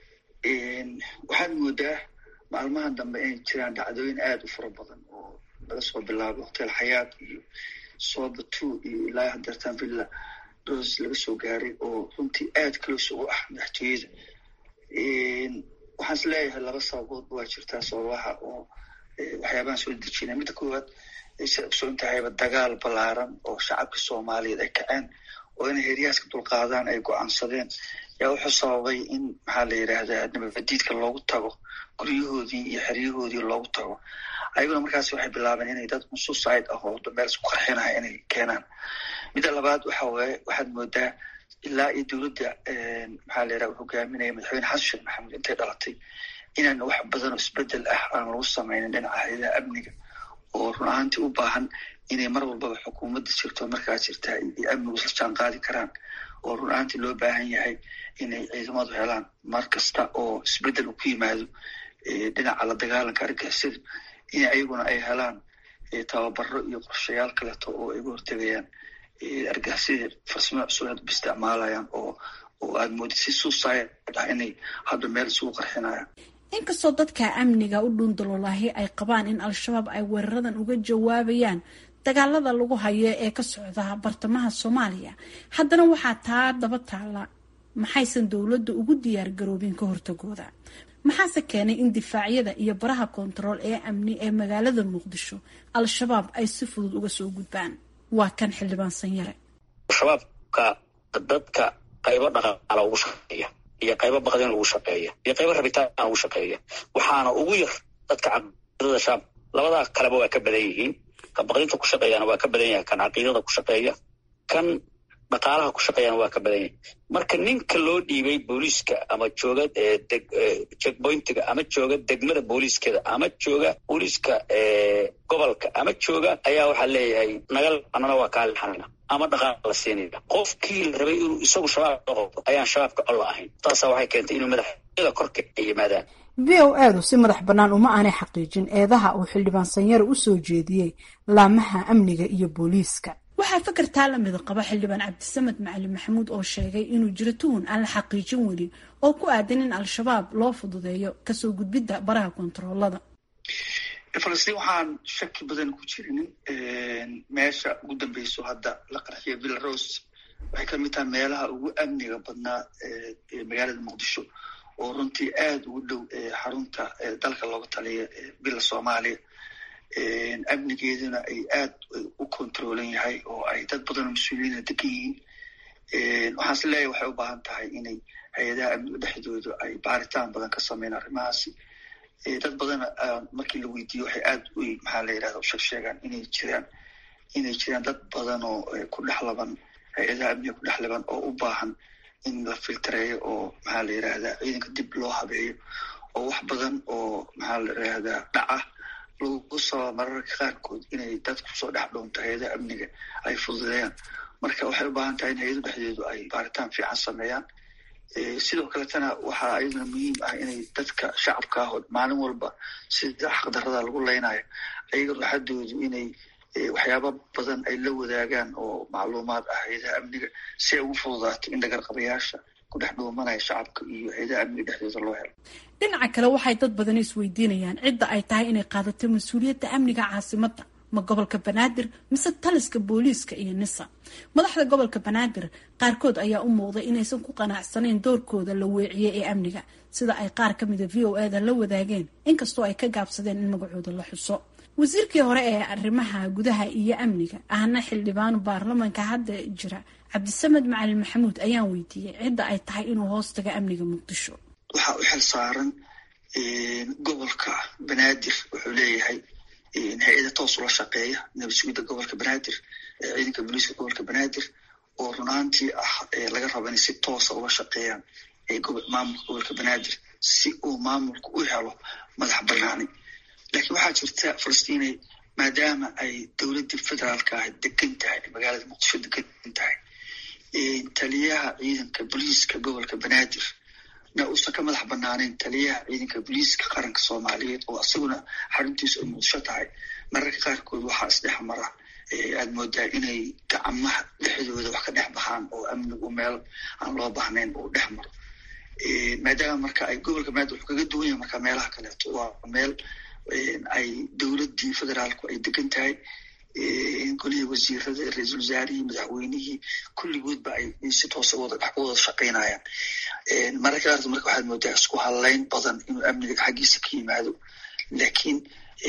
waxaad moodaa maalmahan dambe inay jiraan dhacdooyin aada u fara badan oo laga soo bilaabo hotel xayaat iyo sooba two iyo ilaa hadeertaan villa dos laga soo gaaray oo runtii aada close ugu ah madaxtooyada waxaan is leeyahay laba sababoodba waa jirtaa sababaha oo waxyaabahan soo dejinay midda koowaad sa ogsoon tahayba dagaal ballaaran oo shacabka soomaaliyeed ay kaceen oo inay heeryahaska dulqaadaan ay go-aansadeen yaa wuxuu sababay in maxaa la yidhaahdaa nabaddiidka loogu tago guryahoodii iyo xeryahoodii loogu tago ayaguna markaas waxay bilaabeen inay dad suicide ah oo meel isku qarxinaya inay keenaan midda labaad waxa waaye waxaad moodaa ilaa iyo dowladda maxaa la yidhaha hogaaminaya madaxweyne xasan sheekh maxamuud intay dhalatay inaan wax badan oo isbedel ah aan lagu sameynin dhinaca hayadaha amniga oo run ahaantii u baahan inay mar walbaba xukuumadda jirto markaas jirtaa iyo amnigu isla jaan qaadi karaan oo run ahaantii loo baahan yahay inay ciidamadu helaan mar kasta oo isbedel uu ku yimaado dhinaca la dagaalanka argixisada in ayaguna ay helaan tababaro iyo qorshayaal kaleeto oo ay uga hortegayaan argixisada farsamo cusub hadba isticmaalayaan oo oo aada moodid si suicide ah inay hadda meel isugu qarxinayaan inkastoo dadka amniga u dhuundaloolahi ay qabaan in al-shabaab ay weeraradan uga jawaabayaan dagaalada lagu hayo ee ka socda bartamaha soomaaliya haddana waxaa taa daba taala maxaysan dowladda ugu diyaar garoobin ka hortagooda maxaase keenay in difaacyada iyo baraha koontarool ee amni ee magaalada muqdisho al-shabaab ay si fudud uga soo gudbaan waa kan xildhibaan sanyare shabaabka dadka qaybo dhaqaala ugu shaqeeya iyo qaybo baqdin ugu shaqeeya iyo qaybo rabitaan ugu shaqeeya waxaana ugu yar dadka caqiidada shabaab labadaa kaleba waa ka badan yihiin ka baqdinta ku shaqeeyana waa ka badan yahay kan caqiidada ku shaqeeya kan dhaqaalaha ku shaqeeyana waa ka badan yahay marka ninka loo dhiibay booliiska ama jooga checkpointiga ama jooga degmada booliiskeeda ama jooga booliiska gobolka ama jooga ayaa waxaa leeyahay nagal anana waa kaa lixanayna ama dhaqaala la siinaya qofkii la rabay inuu isagu shabaab qabto ayaan shabaabka col ahayn taasaa waxay keentay inuu madaxyada korka ay yimaadaan v o edu si madax bannaan uma aanay xaqiijin eedaha uu xildhibaan sanyare u soo jeediyey laamaha amniga iyo booliiska. waxaa fakartaa la mid qaba xildhibaan cabdisamed macalin maxamuud oo sheegay inuu jiro tuhun aan la xaqiijin weli oo ku aadan in al-shabaab loo fududeeyo kasoo gudbidda baraha kontaroolada. falastiin waxaan shaki badan ku jirin meesha ugu dambeyso hadda la qarxiyo villaros waxay kamid tahay meelaha ugu amniga badnaa ee magaalada muqdisho oo runtii aada ugu dhow xarunta dalka looga taliya bila soomaaliya amnigeeduna ay aada u kontroolan yahay oo ay dad badan oo mas-uuliyiina degan yihiin. waxaan is leeyahay waxay u baahan tahay inay hay-adaha amniga dhexdooda ay baaritaan badan ka sameyn arrimahaasi. dad badan markii la weydiiyo waxay aada u maxaa la yidhahda u sheeg sheegaan inay jiraan inay jiraan dad badan oo ku dhex laban hay-adaha amniga ku dhex laban oo u baahan in la filtareeyo oo maxaa la yidhahdaa ciidanka dib loo habeeyo oo wax badan oo maxaa la yidhahdaa dhaca lagu sababa mararka qaarkood inay dadku soo dhex dhoonto hay-adaha amniga ay fududeeyaan. marka waxay u baahan tahay in hay-adu dhexdeedu ay baaritaan fiican sameeyaan. sidoo kaletana waxaa ayaduna muhiim ah inay dadka shacabka ah oo maalin walba sida xaqdarrada lagu leynayo ayaga ruuxadoodu inay waxyaaba badan ay la wadaagaan oo macluumaad ah hay-adaha amniga si ay ugu fududaato in dhagarqabayaasha ku dhex dhuumanaya shacabka iyo hay-adaha amniga dhexdooda loo helo. dhinaca kale waxay dad badan isweydiinayaan cidda ay tahay inay qaadato mas-uuliyadda amniga caasimadda, ma gobolka banaadir mise taliska booliiska iyo nisa. madaxda gobolka banaadir qaarkood ayaa u muuqday inaysan ku qanacsanayn doorkooda la weeciyey ee amniga sida ay qaar ka mida v o eda la wadaageen inkastoo ay ka gaabsadeen in magacooda la xuso. wasiirkii hore ee arrimaha gudaha iyo amniga ahna xildhibaan baarlamanka hadda jira cabdisamed macalin maxamuud ayaan weydiiyey cidda ay tahay inuu hoos taga amniga muqdisho. waxaa u xil saaran gobolka banaadir wuxuu leeyahay hay-ada toos ula shaqeeya nabad sugidda gobolka banaadir ciidanka booliiska gobolka banaadir oo runaantii ah laga rabo inay si toosa ula shaqeeyaan maamulka gobolka banaadir si uu maamulka u helo madax banaani. laakiin waxaa jirta falastiinay maadaama ay dowladda federaalka ah degan tahay magaalada muqdisho degan tahay taliyaha ciidanka booliiska gobolka banaadir na uusan ka madax banaaneyn taliyaha ciidanka booliiska qaranka soomaaliyeed oo isaguna xaruntiisa ay muqdisho tahay. mararka qaarkood waxaa isdhex mara aada moodaa inay gacmaha dhexdooda wax ka dhex baxaan oo amnigu meel aan loo baahnayn uu dhex maro. maadaama marka ay gobolka banaadir wuxuu kaga duwan yahay marka meelaha kaleeto waa meel ay dowladdii federaalku ay degan tahay golihii wasiirada ra-iisul wasaarihii madaxweynihii kulligoodba ay si toosa wada dhex wada shaqaynayaan. mararka qaarkood marka waxaad moodaa isku halayn badan inuu amniga xaggiisa ka yimaado. laakiin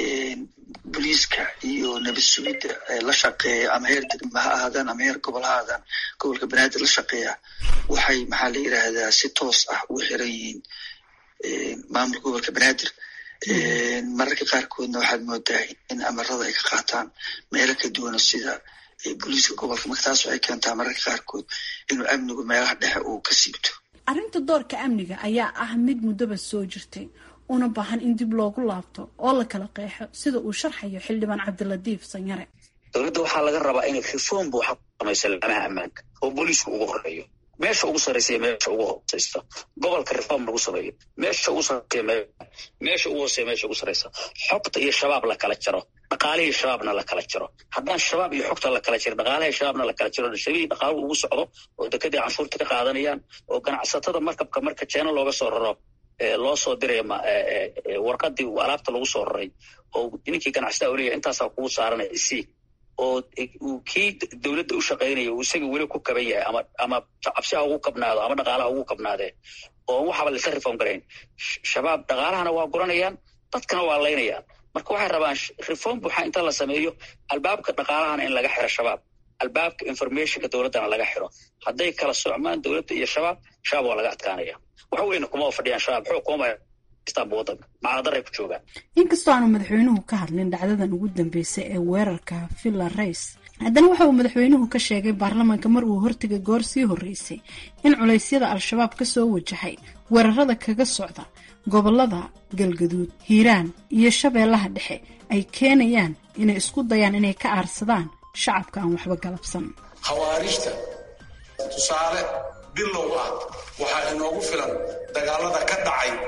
booliiska iyo nabad sugidda la shaqeeya ama heer degma ha ahaadaan ama heer gobol ha ahaadaan gobolka banaadir la shaqeeya waxay maxaa la yidhaahdaa si toos ah ugu xiran yihiin maamulka gobolka banaadir. mararka qaarkoodna waxaad moodaa in amarada ay ka qaataan meelo ka duwana sida booliiska gobolka. marka taas waxay keentaa mararka qaarkood inuu amnigu meelaha dhexe uu ka siibto. arrinta doorka amniga ayaa ah mid muddaba soo jirtay una baahan in dib loogu laabto oo la kala qeexo sida uu sharxayo xildhibaan cabdilatiif sanyare. dowladda waxaa laga rabaa inay reform buuxa ku samayso laamaha ammaanka oo booliisku ugu horeeyo meesha ugu sarreysa iyo meesha ugu hooseysa. gobolka reform lagu sameeyo meesha ugu sarreysa meesha ugu hooseya meesha ugu sarreysa. xogta iyo shabaab la kala jaro, dhaqaalihii shabaabna la kala jaro. haddaan shabaab iyo xogta la kala jiro dhaqaalihii shabaabna la kala jiro shagihii dhaqaaluhu ugu socdo oo dekadii canshuurta ka qaadanayaan oo ganacsatada markabka marka jeena looga soo raro loo soo diray warqadii alaabta lagu soo raray oo ninkii ganacsataa u leeyahay intaasaa kugu saaranay isi oo kii dowladda u shaqaynaya uu isaga weli ku kaban yahay ama ama cabsiha ugu kabnaado ama dhaqaalaha ugu kabnaadee oo waxaba lasa reform garayn. shabaab dhaqaalahana waa guranayaan dadkana waa laynayaan. marka waxay rabaan reform buuxa inta la sameeyo albaabka dhaqaalahana in laga xiro shabaab, albaabka informationka dowladdana laga xiro. hadday kala socmaan dowladda iyo shabaab shabaab waa laga adkaanaya. wax weyna kuma fadhiyaan shabaab xoog kuma wadanka macadaray ku joogaan. inkastoo aanu madaxweynuhu ka hadlin dhacdadan ugu dambeysay ee weerarka villa rais haddana waxa uu madaxweynuhu ka sheegay baarlamaanka mar uu hortegay goor sii horreysay in culaysyada al-shabaab ka soo wajahay weerarada kaga socda gobolada galgaduud, hiiraan iyo shabeellaha dhexe ay keenayaan inay isku dayaan inay ka aarsadaan shacabka aan waxba galabsan. khawaarijta tusaale bilow ah waxaa inoogu filan dagaalada ka dhacay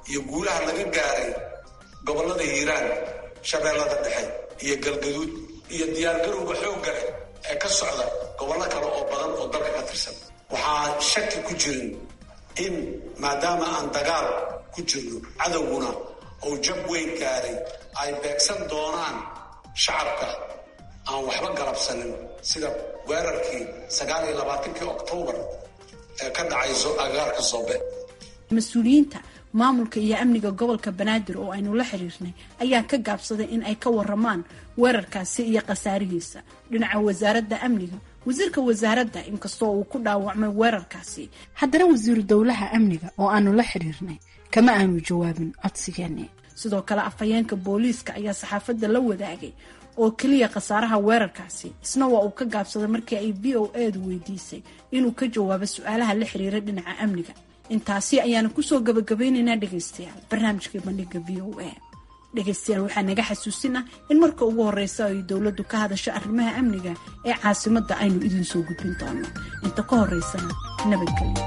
iyo guulaha laga gaaray gobollada hiiraan shabeellada dhexe iyo galgaduud iyo diyaargarowga xoogga leh ee ka socda gobollo kale oo badan oo dalka ka tirsan waxaa shaki ku jirin in maadaama aan dagaal ku jirno cadowguna uu jab weyn gaaray ay beegsan doonaan shacabka aan waxba galabsanin sida weerarkii sagaal iyo labaatankii oktoobar ee ka dhacay agaarka Soobe. mas-uuliyiinta maamulka iyo amniga gobolka banaadir oo aynu la xiriirnay ayaa ka gaabsaday in ay ka waramaan weerarkaasi iyo khasaarihiisa. dhinaca wasaaradda amniga, wasiirka wasaaradda inkastoo uu ku dhaawacmay weerarkaasi, haddana wasiiru dowlaha amniga oo aanu la xiriirnay kama aanu jawaabin codsigeeni. sidoo kale afhayeenka booliiska ayaa saxaafadda la wadaagay oo keliya khasaaraha weerarkaasi, isna waa uu ka gaabsaday markii ay v o edu weydiisay inuu ka jawaabo su-aalaha la xiriira dhinaca amniga. intaasi ayaanu kusoo gabagabaynaynaa dhegaystayaal barnaamijkii bandhiga v o a. dhegaystayaal waxaa naga xasuusinah in marka ugu horeysa ay dowladdu ka hadasho arrimaha amniga ee caasimadda aynu idin soo gudbin doono. inta ka horeysana nabadgelyo.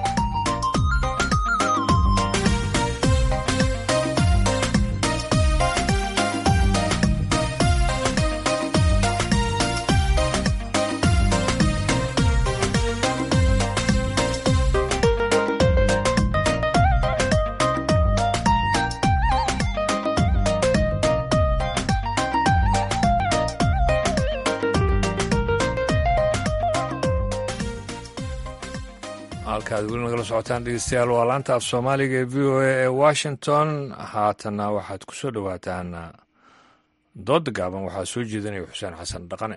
halkaad weli nagala socotaan dhegeystayaal waa laanta af soomaaliga ee v o a ee washington. haatanna waxaad ku soo dhowaataan dooda gaaban. waxaa soo jeedinaya xuseen xasan dhaqane.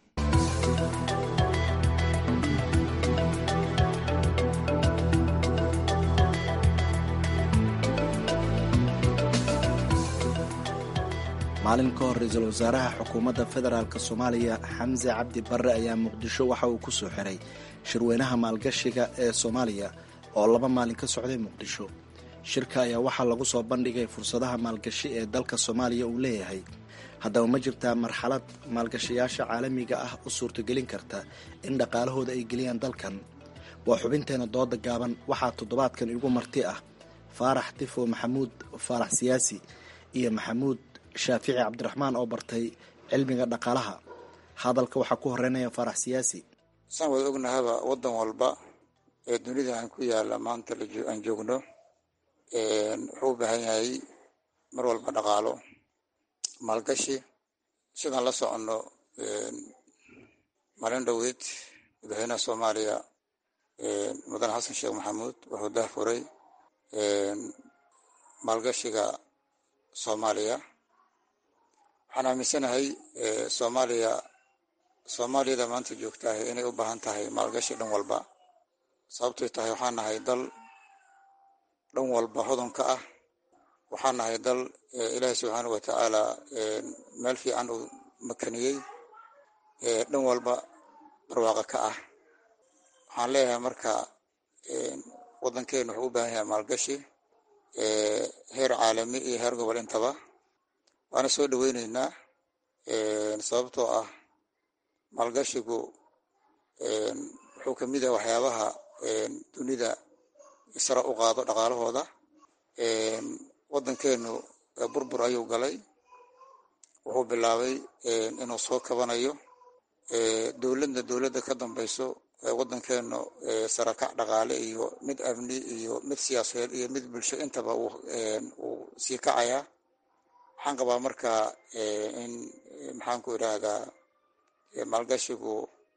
maalin ka hor ra-iisul wasaaraha xukuumadda federaalk soomaaliya xamse cabdi barre ayaa muqdisho waxa uu ku soo xiray shirweynaha maalgashiga ee soomaaliya oo laba maalin ka socday muqdisho. shirka ayaa waxaa lagu soo bandhigay fursadaha maalgashi ee dalka soomaaliya uu leeyahay. haddaba ma jirtaa marxalad maalgashayaasha caalamiga ah u suurtogelin karta in dhaqaalahooda ay geliyaan dalkan? waa xubinteena dooda gaaban. waxaa toddobaadkan igu marti ah faarax tifo maxamuud faarax siyaasi iyo maxamuud shaafici cabdiraxmaan oo bartay cilmiga dhaqaalaha. hadalka waxaa ku horeynaya faarax siyaasi. saan wada ognahaba wadan walba ee dunida aan ku yaala maanta aan joogno wuxuu u baahan yahay mar walba dhaqaalo maalgashi. sidaan la soconno maalin dhoweed madaxweynaha soomaaliya mudane xasan sheekh maxamuud wuxuu daahfuray maalgashiga soomaaliya. waxaan aaminsanahay soomaaliya soomaaliyada maanta joogtaah inay u baahan tahay maalgashi dhan walba. sababtoy tahay waxaan nahay dal dhan walba hodonka ah. waxaan nahay dal ilaahi subxaanau watacaala meel fiican uu makaniyey dhan walba barwaaqa ka ah. waxaan leeyahay marka wadankeenu wuxuu u baahan yahay maalgashi heer caalami iyo heer gobol intaba. waana soo dhaweyneynaa sababtoo ah maalgashigu wuxuu ka mid yahay waxyaabaha dunida sare u qaado dhaqaalahooda. wadankeenu burbur ayuu galay. wuxuu bilaabay inuu soo kabanayo. dowladna dowladda ka dambayso wadankeenu sarakac dhaqaale iyo mid amni iyo mid siyaasadeed iyo mid bulsho intaba uu sii kacayaa. waxaan qabaa marka in maxaan ku idhaahdaa maalgashigu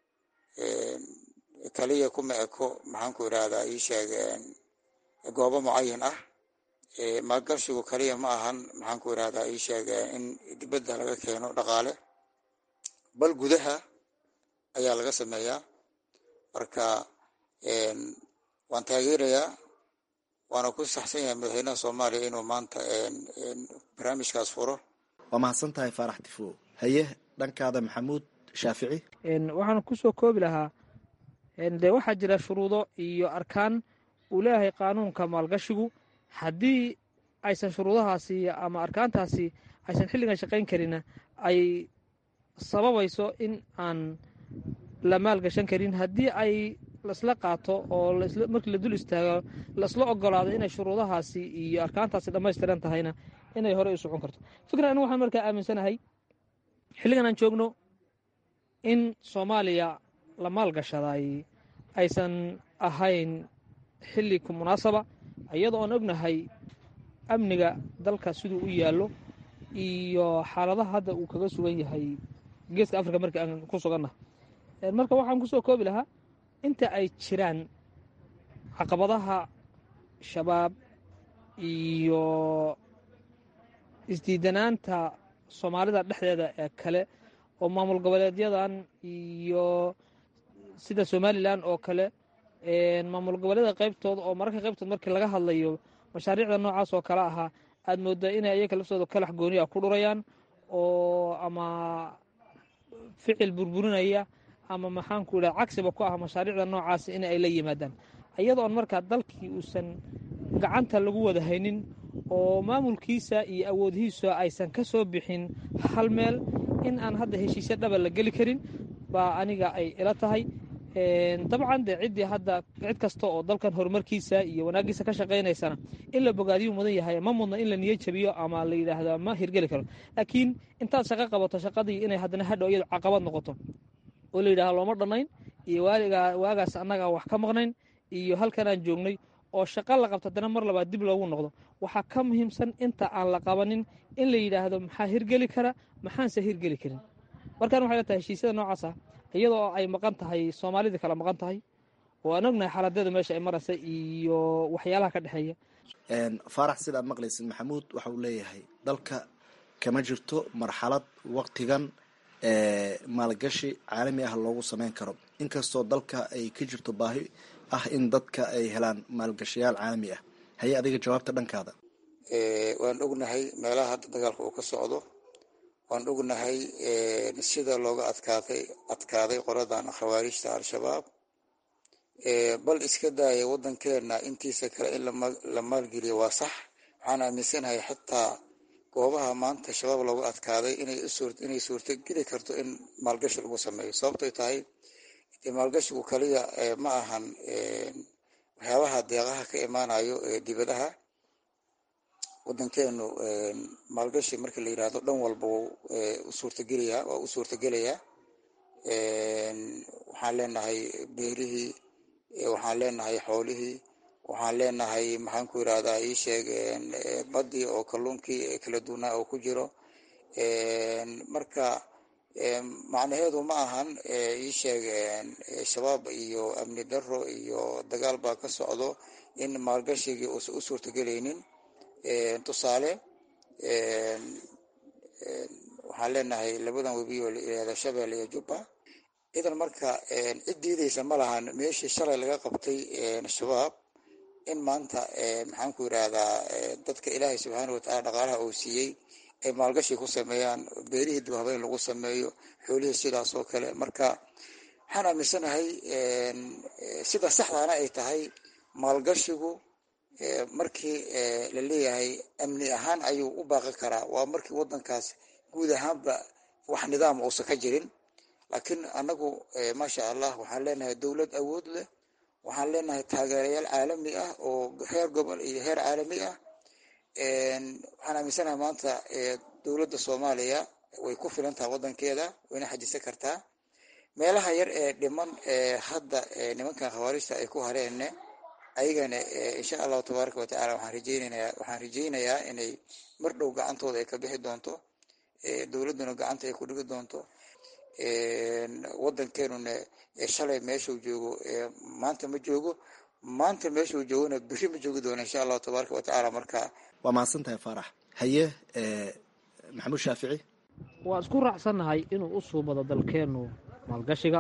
kaliya kuma eko maxaan ku idhaahdaa ii sheeg goobo mucayan ah. maalgashigu kaliya ma ahan maxaan ku idhaahdaa ii sheeg in dibadda laga keeno dhaqaale, bal gudaha ayaa laga sameeyaa. marka waan taageerayaa waana ku saxsan yahay madaxweynaha soomaaliya inuu maanta barnaamijkaas furo. waa mahadsan tahay faarax tifo. haye dhankaada maxamuud shaafici. waxaan kusoo koobi lahaa dee waxaa jira shuruudo iyo arkaan uu leeyahay qaanuunka maalgashigu. haddii aysan shuruudahaasi ama arkaantaasi aysan xilligan shaqayn karina ay sababayso in aan la maalgashan karin. haddii ay laisla qaato oo markii la dul istaago laisla ogolaado inay shuruudahaasi iyo arkaantaasi dhammaystiran tahayna inay horey u socon karto fikran anigu waxaan markaa aaminsanahay xilligan aan joogno in soomaaliya la maalgashaday aysan ahayn xilli ku munaasaba iyadoo aan ognahay amniga dalka siduu u yaallo iyo xaaladaha hadda uu kaga sugan yahay geeska afrika markii aan ku sugannaha marka waxaan ku soo koobi lahaa inta ay jiraan caqabadaha shabaab iyo isdiidanaanta soomaalida dhexdeeda ee kale oo maamul goboleedyadan iyo sida somalilan oo kale maamul goboleeda qaybtooda oo mararka qaybtood markii laga hadlayo mashaariicda noocaas oo kale ahaa aad mooddaa inay ayaga laftooda kalax gooni ah ku dhurayaan oo ama ficil burburinaya ama maxaanku idhaha cagsiba ku ah mashaariicda noocaas in ay la yimaadaan iyadoon markaa dalkii uusan gacanta lagu wada haynin oo maamulkiisa iyo awoodihiisa aysan ka soo bixin hal meel in aan hadda heshiisyo dhaba la geli karin baa aniga ay ila tahay dabcan dee ciddii hadda cid kasta oo dalkan horumarkiisa iyo wanaaggiisa ka shaqaynaysana in la bogaadiyuu mudan yahay ma mudna in la niyo jabiyo ama la yidhaahda ma hirgeli karo laakiin intaad shaqo qabato shaqadii inay haddana hadhow iyadu caqabad noqoto oo la yidhahda looma dhannayn iyo waaligaa waagaas annagaa wax ka maqnayn iyo halkan aan joognay oo shaqo la qabto haddana mar labaad dib loogu noqdo waxaa ka muhiimsan inta aan la qabanin in la yidhaahdo maxaa hirgeli kara maxaanse hirgeli karin markaan waxay la tahay heshiisyada noocaas ah iyadoo ay maqan tahay soomaalidii kale maqan tahay oo aan ognahay xaaladeeda meesha ay maraysa iyo waxyaalaha ka dhexeeya faarax sidaad maqlaysid maxamuud waxa uu leeyahay dalka kama jirto marxalad waqtigan maalgashi caalami ah loogu sameyn karo inkastoo dalka ay ka jirto baahi ah in dadka ay helaan maalgashayaal caalami ah haye adiga jawaabta dhankaada waan ognahay meelaha hadda dagaalka uu ka socdo waan ognahay sida looga adkaaday adkaaday qoradan khawaarijta al-shabaab bal iska daaya waddankeena intiisa kale in la maalgeliyo waa sax waxaan aaminsanahay xitaa goobaha maanta shabaab looga adkaaday inay suurtogeli karto in maalgashi lagu sameeyo sababtoy tahay maalgashigu kaliya ma ahan waxyaabaha deeqaha ka imaanayo dibadaha waddankeenu maalgashi marka la yidhaahdo dhan walba u suurtagelaya waa u suurtagelayaa waxaan leenahay beerihii waxaan leenahay xoolihii waxaan leenahay maxaan ku yidhahdaa ii sheeg badii oo kalluunkii kala duwanaa oo ku jiro marka macnaheedu ma ahan ii sheeg shabaab iyo amni daro iyo dagaal baa ka socdo in maalgashigii uusan u suurtagelaynin tusaale waxaan leenahay labadan webi oo la yihahda shabeelle iyo jubba idan marka cid diidaysa ma lahan meeshii shalay laga qabtay shabaab in maanta maxaan ku yidhaahdaa dadka ilaahay subxaana watacaala dhaqaalaha uu siiyey ay maalgashi ku sameeyaan beerihii dib habeyn lagu sameeyo xoolihii sidaas oo kale marka waxaan aaminsanahay sida saxdaana ay tahay maalgashigu markii la leeyahay amni ahaan ayuu u baaqi karaa waa markii waddankaas guud ahaanba wax nidaam uusan ka jirin laakiin annagu maasha allah waxaan leenahay dowlad awood leh waxaan leenahay taageerayaal caalami ah oo heer gobol iyo heer caalami ah waxaan aaminsanahay maanta dowladda soomaaliya way ku filan tahay waddankeeda wayna xajisan kartaa meelaha yar ee dhiman hadda nimankan khawaarijta ay ku hareenne ayagana insha allahu tabaaraka watacaala waxaan rajeynayaa waxaan rajeynayaa inay mar dhow gacantooda ay ka bixi doonto dowladduna gacanta ay ku dhigi doonto waddankeenuna shalay meeshuu joogo maanta ma joogo maanta meeshuu joogona beri ma joogi doono insha allahu tabaaraka watacaala marka waa mahadsan tahay faarax haye maxamuud shaafici waa isku raacsannahay inuu u suubado dalkeennu maalgashiga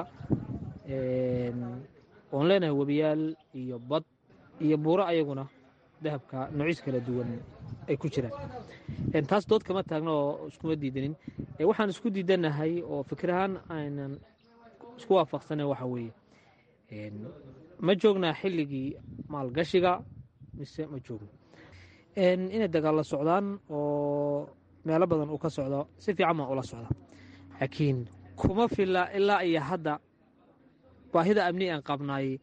oon leenahay webiyaal iyo bad iyo buuro ayaguna dahabka noociis kala duwan ay ku jiraan taas dood kama taagno oo iskuma diidanin waxaan isku diidanahay oo fikrahaan aynan isku waafaqsanen waxa weeye ma joognaa xilligii maalgashiga mise ma joogno inay dagaalla socdaan oo meelo badan uu ka socdo si fiican baan ula socda laakiin kuma filla ilaa iyo hadda baahida amni aan qabnaay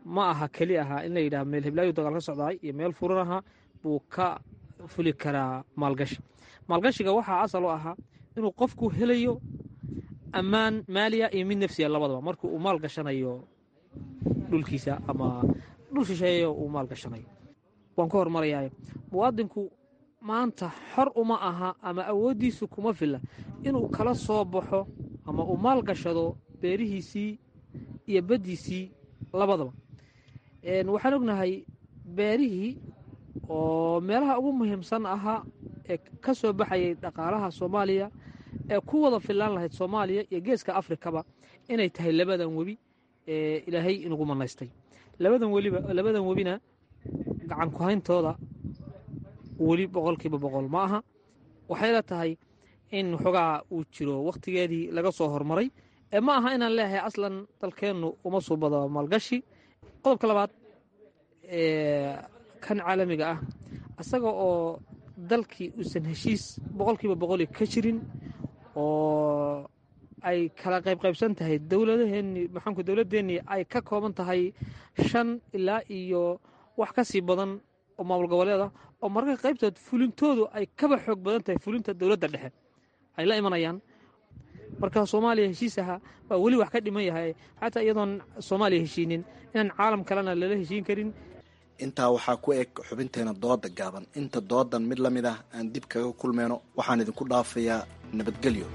ma aha keli ahaa in la yidhaha meel hiblaayu dagaal ka socdaay iyo meel furan ahaa buu ka fuli karaa maalgashi maalgashiga waxaa asal u ahaa inuu qofku helayo ammaan maaliya iyo mid nafsiya labadaba markii uu maal gashanayo dhulkiisa ama dhul shisheeyo uu maal gashanayo waan ka hormarayaa muwaadinku maanta xor uma aha ama awooddiisu kuma filla inuu kala soo baxo ama uu maal gashado beerihiisii iyo baddiisii labadaba waxaan ognahay beerihii oo meelaha ugu muhiimsan ahaa ee ka soo baxayay dhaqaalaha soomaaliya ee ku wada fillaan lahayd soomaaliya iyo geeska afrikaba inay tahay labadan webi ee ilaahay inugu manaystay labadan weliba labadan webina gacan ku hayntooda weli boqolkiiba boqol ma aha waxay la tahay in xogaa uu jiro wakhtigeedii laga soo hormaray ee ma aha inaan leeyahay aslan dalkeennu uma suubado maalgashi qodobka labaad ee kan caalamiga ah asaga oo dalkii uusan heshiis boqolkiiba boqoli ka jirin oo ay kala qaybqaybsan tahay dowladaheennii maxaanku dowladdeennii ay ka kooban tahay shan ilaa iyo wax ka sii badan oo maamul goboleeda oo mararka qaybtood fulintoodu ay kaba xoog badan tahay fulinta dowladda dhexe ay la imanayaan marka soomaaliya heshiisaha waa weli wax ka dhiman yahay xataa iyadoon soomaaliya heshiinin inaan caalam kalena lala heshiin karin intaa waxaa ku eg xubinteena dooda gaaban inta doodan mid la mid ah aan dib kaga kulmeyno waxaan idinku dhaafayaa nabadgelyo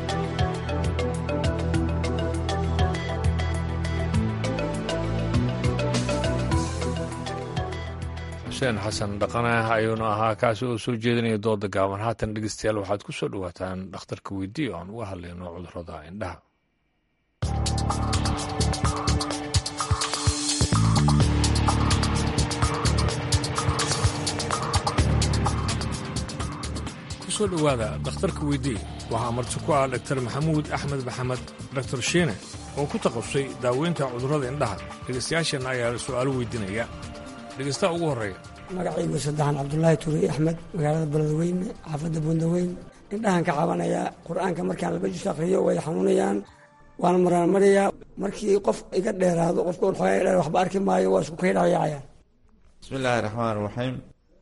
xuseen xasan dhaqane ayuuna ahaa kaasi oo soo jeedinaya dooda gaaban haatan dhegeystayaal waxaad ku soo dhowaataan dhakhtarka weydiiya oo aan uga hadlayno cudurrada indhaha kusoo dhowaada dhakhtarka weydiiya waxaa marti ku ah dhaktar maxamuud axmed maxamed dhaktar shiine oo ku taqasustay daaweynta cudurrada indhaha dhegeystayaasheenna ayaa su'aalo weydiinaya dhegeystaha ugu horreeya magacaygu saddexan cabdulaahi tuuri axmed magaalada beledweyne xaafadda buundaweyn indhahan ka cabanayaa qur-aanka markaan laba jus akhriyo way xanuunayaan waana maraanmarayaa markii qof iga dheeraado qofkoon xoogaa dheer waxba arki maayo waa isku kaydhayacayaan bismi illaahi raxmaan raxiim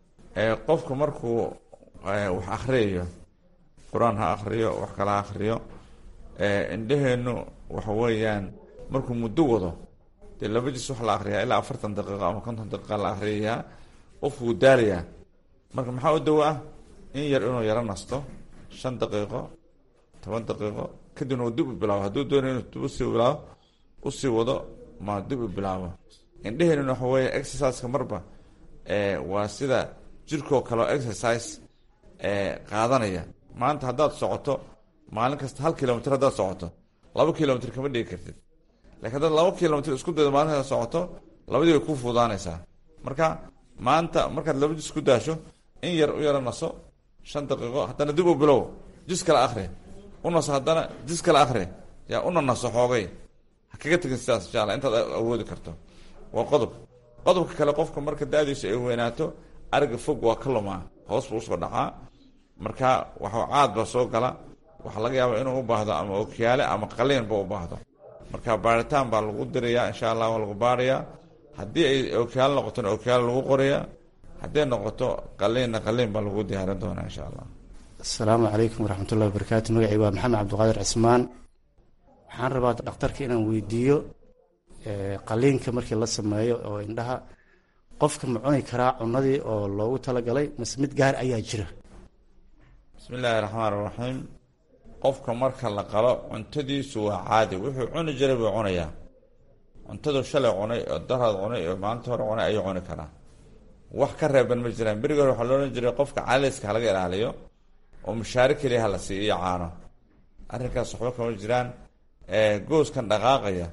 qofku markuu wax akhriyayo qur-aan ha akhriyo wax kala akhriyo indhaheennu waxa weeyaan markuu muddo wado dee laba jis wax la akhriyaa ilaa afartan daqiiqo ama konton daqiiqa la akhriyayaa qofkuu daalayaa marka maxaa u dawo ah in yar inuu yaro nasto shan daqiiqo toban daqiiqo kadibna uu dib u bilaabo hadduu doonayo inuu dib usii bilaabo usii wado ma dib u bilaabo indhaheenuna waxa weeye exerciseka marba waa sida jirkoo kaleo exercise qaadanaya maanta haddaad socoto maalin kasta hal kilomitr haddaad socoto laba kilomitr kama dhigi kartid lakiin haddaad laba kilomitr isku daydo maalin kasta socoto labadii way ku fuudaanaysaa marka maanta markaad laba jis ku daasho in yar u yaro naso shan daqiiqo haddana dib u bilow jis kale akhri u naso haddana jis kale akhri yaa una naso xoogay ha kaga tegin sidaas insha alla intaad awoodi karto waa qodob qodobka kale qofka marka da-diisu ay weynaato ariga fog waa ka lumaa hoos buu usoo dhacaa marka waxa caad baa soo gala waxaa laga yaabaa inuu u baahdo ama okiyaale ama qaliinba u baahdo marka baaritaan baa lagu dirayaa insha allah waa lagu baarayaa haddii ay okiyaale noqotona okiyaale lagu qorayaa hadday noqoto qaliinna qaliin baa lagu diyaarin doonaa insha allah asalaamu calaykum waraxmatullahi wabarakaatu magacii waa maxamed cabdiqaadir cismaan waxaan rabaa dhakhtarka inaan weydiiyo qaliinka markii la sameeyo oo indhaha qofka ma cuni karaa cunadii oo loogu talagalay mase mid gaar ayaa jira bismi illaahi raxmaan raxiim qofka marka la qalo cuntadiisu waa caadi wuxuu cuni jiray buu cunayaa cuntadu shalay cunay oo daraad cunay oo maalinta hore cunay ayuu cuni karaa wax ka reeban ma jiraan berigi hore waxaa loodhan jiray qofka caliska halaga ilaaliyo oo mushaari keliya hala siiyo iyo caano arrinkaas waxba kama jiraan gooskan dhaqaaqaya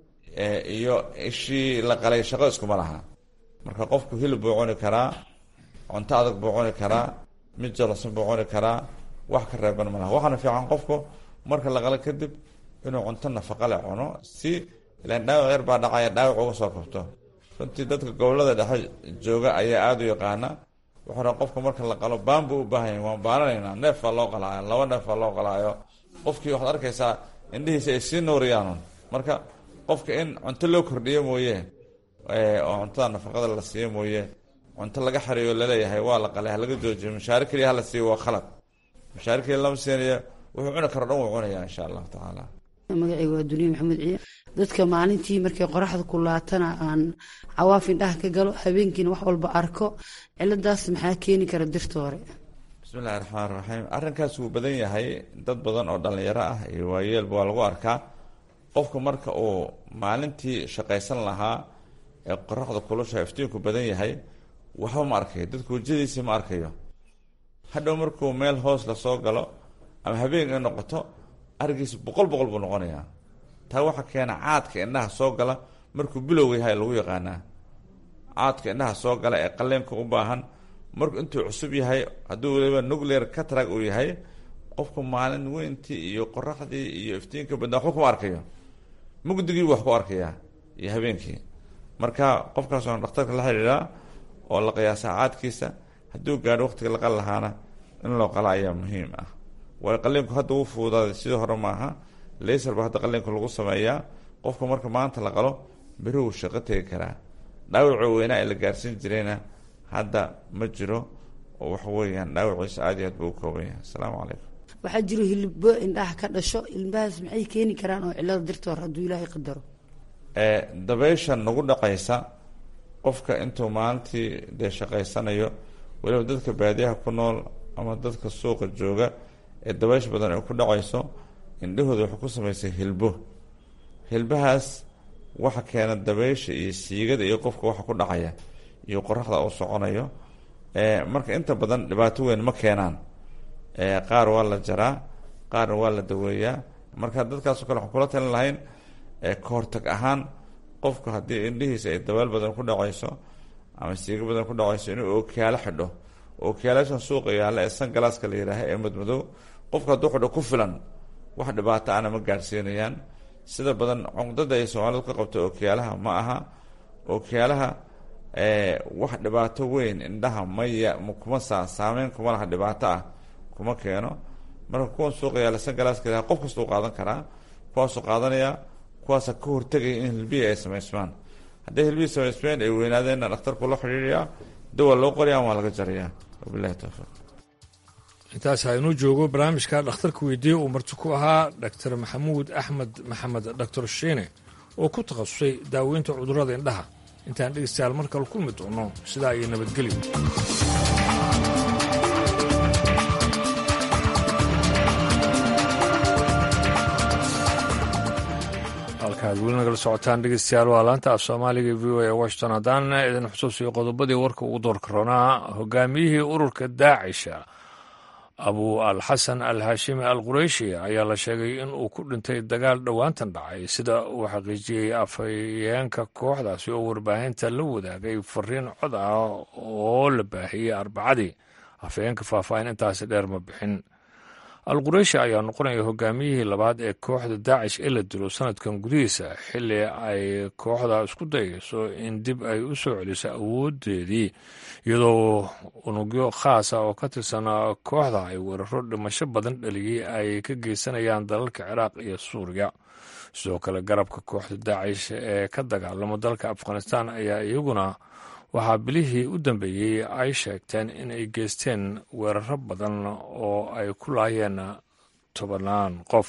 iyo ishii la qalay shaqo iskuma laha marka qofku hilib buu cuni karaa cunto adag buu cuni karaa mid jalosan buu cuni karaa wax ka reeban ma laha waxaana fiican qofku marka la qalo kadib inuu cunto nafaqa le cuno si ilaan dhaawac yar baa dhacaya dhaawac uga soo kabto runtii dadka gobolada dhexe jooga ayaa aada u yaqaana wuxuuna qofka marka la qalo baan buu u baahan yahy waan baananaynaa neef baa loo qalaayo laba neef baa loo qalaayo qofkii waxaad arkaysaa indhihiisa ay sii nuuriyaanun marka qofka in cunto loo kordhiyo mooye oo cuntada nafaqada la siiyo mooye cunto laga xariyo laleeyahay waa la qalay halaga joojiyo mashaari keliya hala siiyo waa khalad mashaari keliya lama siinayo wuxuu cuni karo dhan wuu cunaya insha allahu tacaala. magacayga waa duniya maxamed ciya. dadka maalintii markay qoraxda kulaatana aan cawaaf indhaha ka galo habeenkiina wax walba arko ciladaas maxaa keeni kara dirta hore? bismillahi raxmaan raxiim. arrinkaas wuu badan yahay dad badan oo dhallinyaro ah iyo waayeelba waa lagu arkaa. qofku marka uu maalintii shaqaysan lahaa ee qoraxda kulusha iftiinku badan yahay waxba ma arkayo, dadku wejadiisii ma arkayo. hadhow markuu meel hoos lasoo galo ama habeen ay noqoto arigiisa boqol boqol buu noqonayaa. taa waxaa keena caadka indhaha soo gala markuu bilowga yahay lagu yaqaanaa. caadka indhaha soo gala ee qaliinka u baahan markuu intuu cusub yahay hadduu waliba nuclear cataracts uu yahay qofku maalin weyntii iyo qoraxdii iyo iftiinka badnaa waxba kuma arkayo, mugdigii wax ku arkayaa iyo habeenkii. marka qofkaas oo dhakhtarka la xidhiidhaa oo la qiyaasaa caadkiisa, hadduu gaadho waqtiga la qali lahaana in loo qala ayaa muhiim ah. waayo qaliinku hadda uu fuudaaday sidii hore maaha, laser ba hadda qaliinka lagu sameeyaa. qofka marka maanta la qalo beri wuu shaqo tegi karaa. dhaawacii weynaa ee la gaarsiin jirayna hadda ma jiro oo waxa weeyaan dhaawaciisa aad iyo aad buu u kooban yahay. asalaamu calaykum. waxaa jiro hilbo indhaha ka dhasho, ilmahaas maxay keeni karaan oo cilada dirta hore hadduu ilaahay qadaro? dabaysha nagu dhaqaysa qofka intuu maalintii dee shaqaysanayo, weliba dadka baadiyaha ku nool ama dadka suuqa jooga ee dabaysh badan ay ku dhacayso, indhahooda waxay ku samaysay hilbo. hilbahaas waxa keena dabaysha iyo siigada iyo qofka waxa ku dhacaya iyo qoraxda uu soconayo. marka inta badan dhibaato weyn ma keenaan. qaar waa la jaraa, qaarna waa la daweeyaa. marka dadkaasoo kale waxaan kula talin lahayn ka hortag ahaan qofku haddii indhihiisa ay dabaal badan ku dhacayso ama siigo badan ku dhacayso inuu ookiyaalo xidho. ookiyaalaashan suuqa yaalla ee sangalaaska la yidhaaha ee madmadow qofka hadduu xidho ku filan wax dhibaato ana ma gaadhsiinayaan. sida badan cunqdada ay soomaalidu ka qabto ookiyaalaha ma aha. ookiyaalaha wax dhibaato weyn indhaha maya kuma saa saameyn kuma laha, dhibaato ah kuma keeno. marka kuwan suuqa yaalla sangalaaska la qof kastuu qaadan karaa, kuwaasuu qaadanaya, kuwaasa ka hortegaya in hilbihii ay samaysmaan. hadday hilbihii samaysmeen ay weynaadeenna dhakhtarku la xidhiidhayaa, dawa loo qoraya waa laga jarayaa. wabilahi tawfiiq. intaas haynuu joogo barnaamijka dhakhtarka weydiiye uu marti ku ahaa doctor maxamuud axmed maxamed doctor shiine oo ku takhasusay daaweynta cudurrada indhaha. intaan dhegeystayaal mar kale kulmi doono sidaa iyo nabadgelyo. halkaad weli nagala socotaan dhegeystayaal waa laanta af soomaaliga v o a washington. haddaan idin xusuusiyo qodobadii warka ugu doorka roonaa, hogaamiyihii ururka daacisha abu alxasan al haashimi al qureyshi ayaa la sheegay in uu ku dhintay dagaal dhowaantan dhacay, sida uu xaqiijiyey afhayeenka kooxdaasi oo warbaahinta la wadaagay fariin cod ah oo la baahiyey arbacadii. afhayeenka faahfaahin intaasi dheer ma bixin. al qureyshi ayaa noqonaya hogaamiyihii labaad ee kooxda daacish ee la dilo sanadkan gudihiisa, xilli ay kooxda isku dayayso in dib ay u soo celiso awoodeedii, iyadoo unugyo khaasa oo ka tirsan kooxda ay weeraro dhimasho badan dhaliyey ay ka geysanayaan dalalka ciraaq iyo suuriya. sidoo kale garabka kooxda daacish ee ka dagaalamo dalka afghanistan ayaa iyaguna waxaa bilihii u dambeeyey ay sheegteen in ay geysteen weeraro badan oo ay ku laayeen tobannaan qof.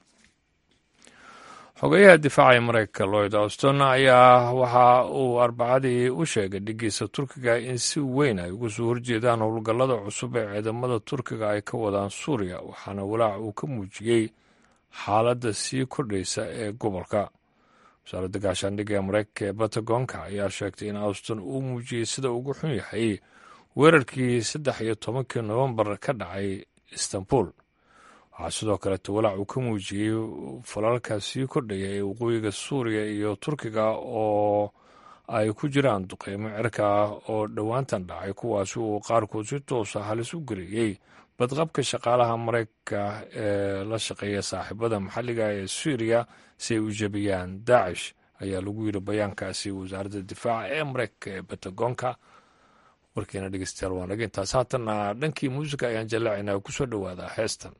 xogeyaha difaaca ee mareykanka lloyd auston ayaa waxa uu arbacadii u sheegay dhigiisa turkiga in si weyn ay uga soo horjeedaan howlgallada cusub ee ciidamada turkiga ay ka wadaan suuriya, waxaana walaac uu ka muujiyey xaaladda sii kordhaysa ee gobolka. wasaaradda gaashaandhigga ee mareykanka ee batagonka ayaa sheegtay in auston uu muujiyey sida ugu xun yahay weerarkii saddex iyo tobankii nofembar ka dhacay istanbul. waxaa sidoo kaleeto walaac uu ka muujiyey falalka sii kordhaya ee waqooyiga suuriya iyo turkiga oo ay ku jiraan duqeymo cirka ah oo dhowaantan dhacay, kuwaasi uu qaarkood si toosa halis u geliyey badqabka shaqaalaha mareykanka ee la shaqeeya saaxiibada maxalliga ee suuriya si ay u jabiyaan daacish, ayaa lagu yidhi bayaankaasi wasaaradda difaaca ee mareykanka ee batagonka. warkiina dhegeystayaal waa naga intaas. haatanna dhankii muusica ayaan jallaacaynaa ku soo dhowaada heestan.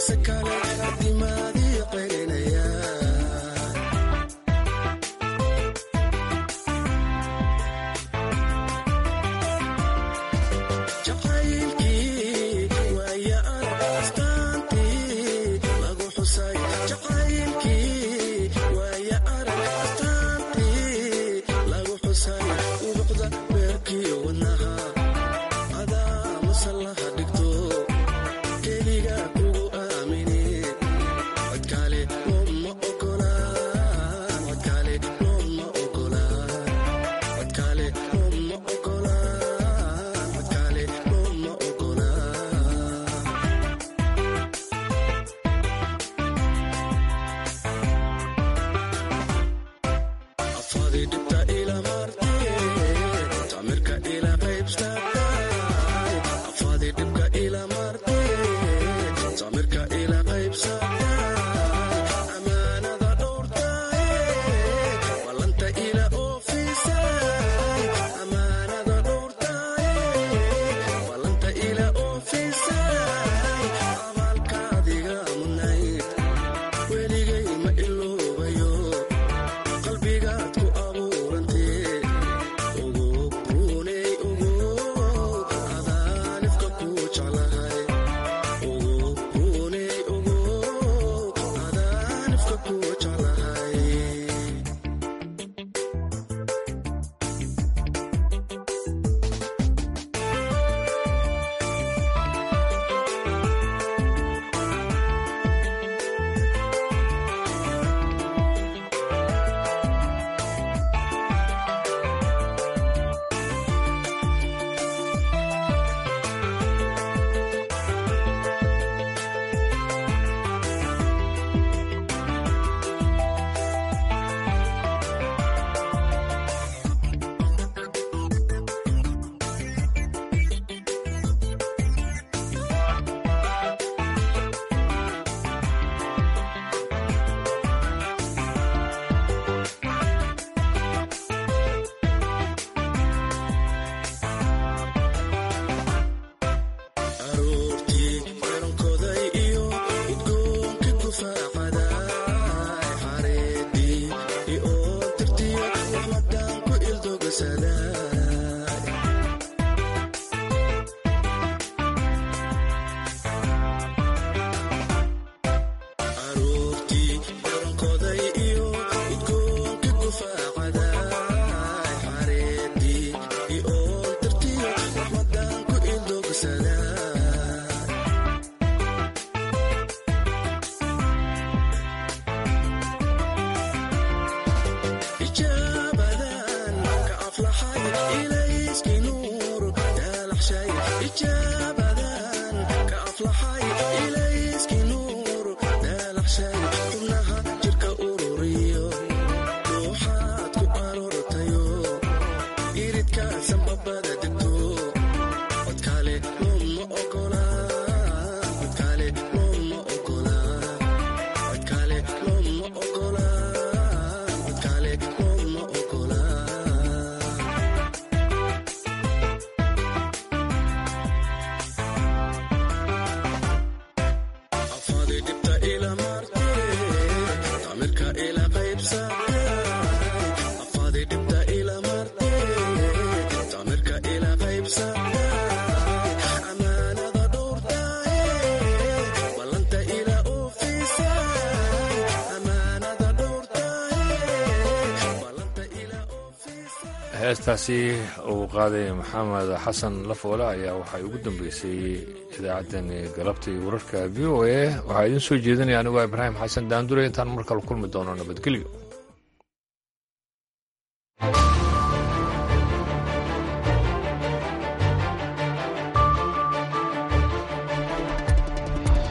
heestaasi uu qaaday maxamed xasan lafoole ayaa waxay ugu dambeysay idaacadan galabtii wararka v o a waxaa idiin soo jeedinaya anigoo ibraahim xasan daandure intaan mar kale kulmi doono nabadgelyo.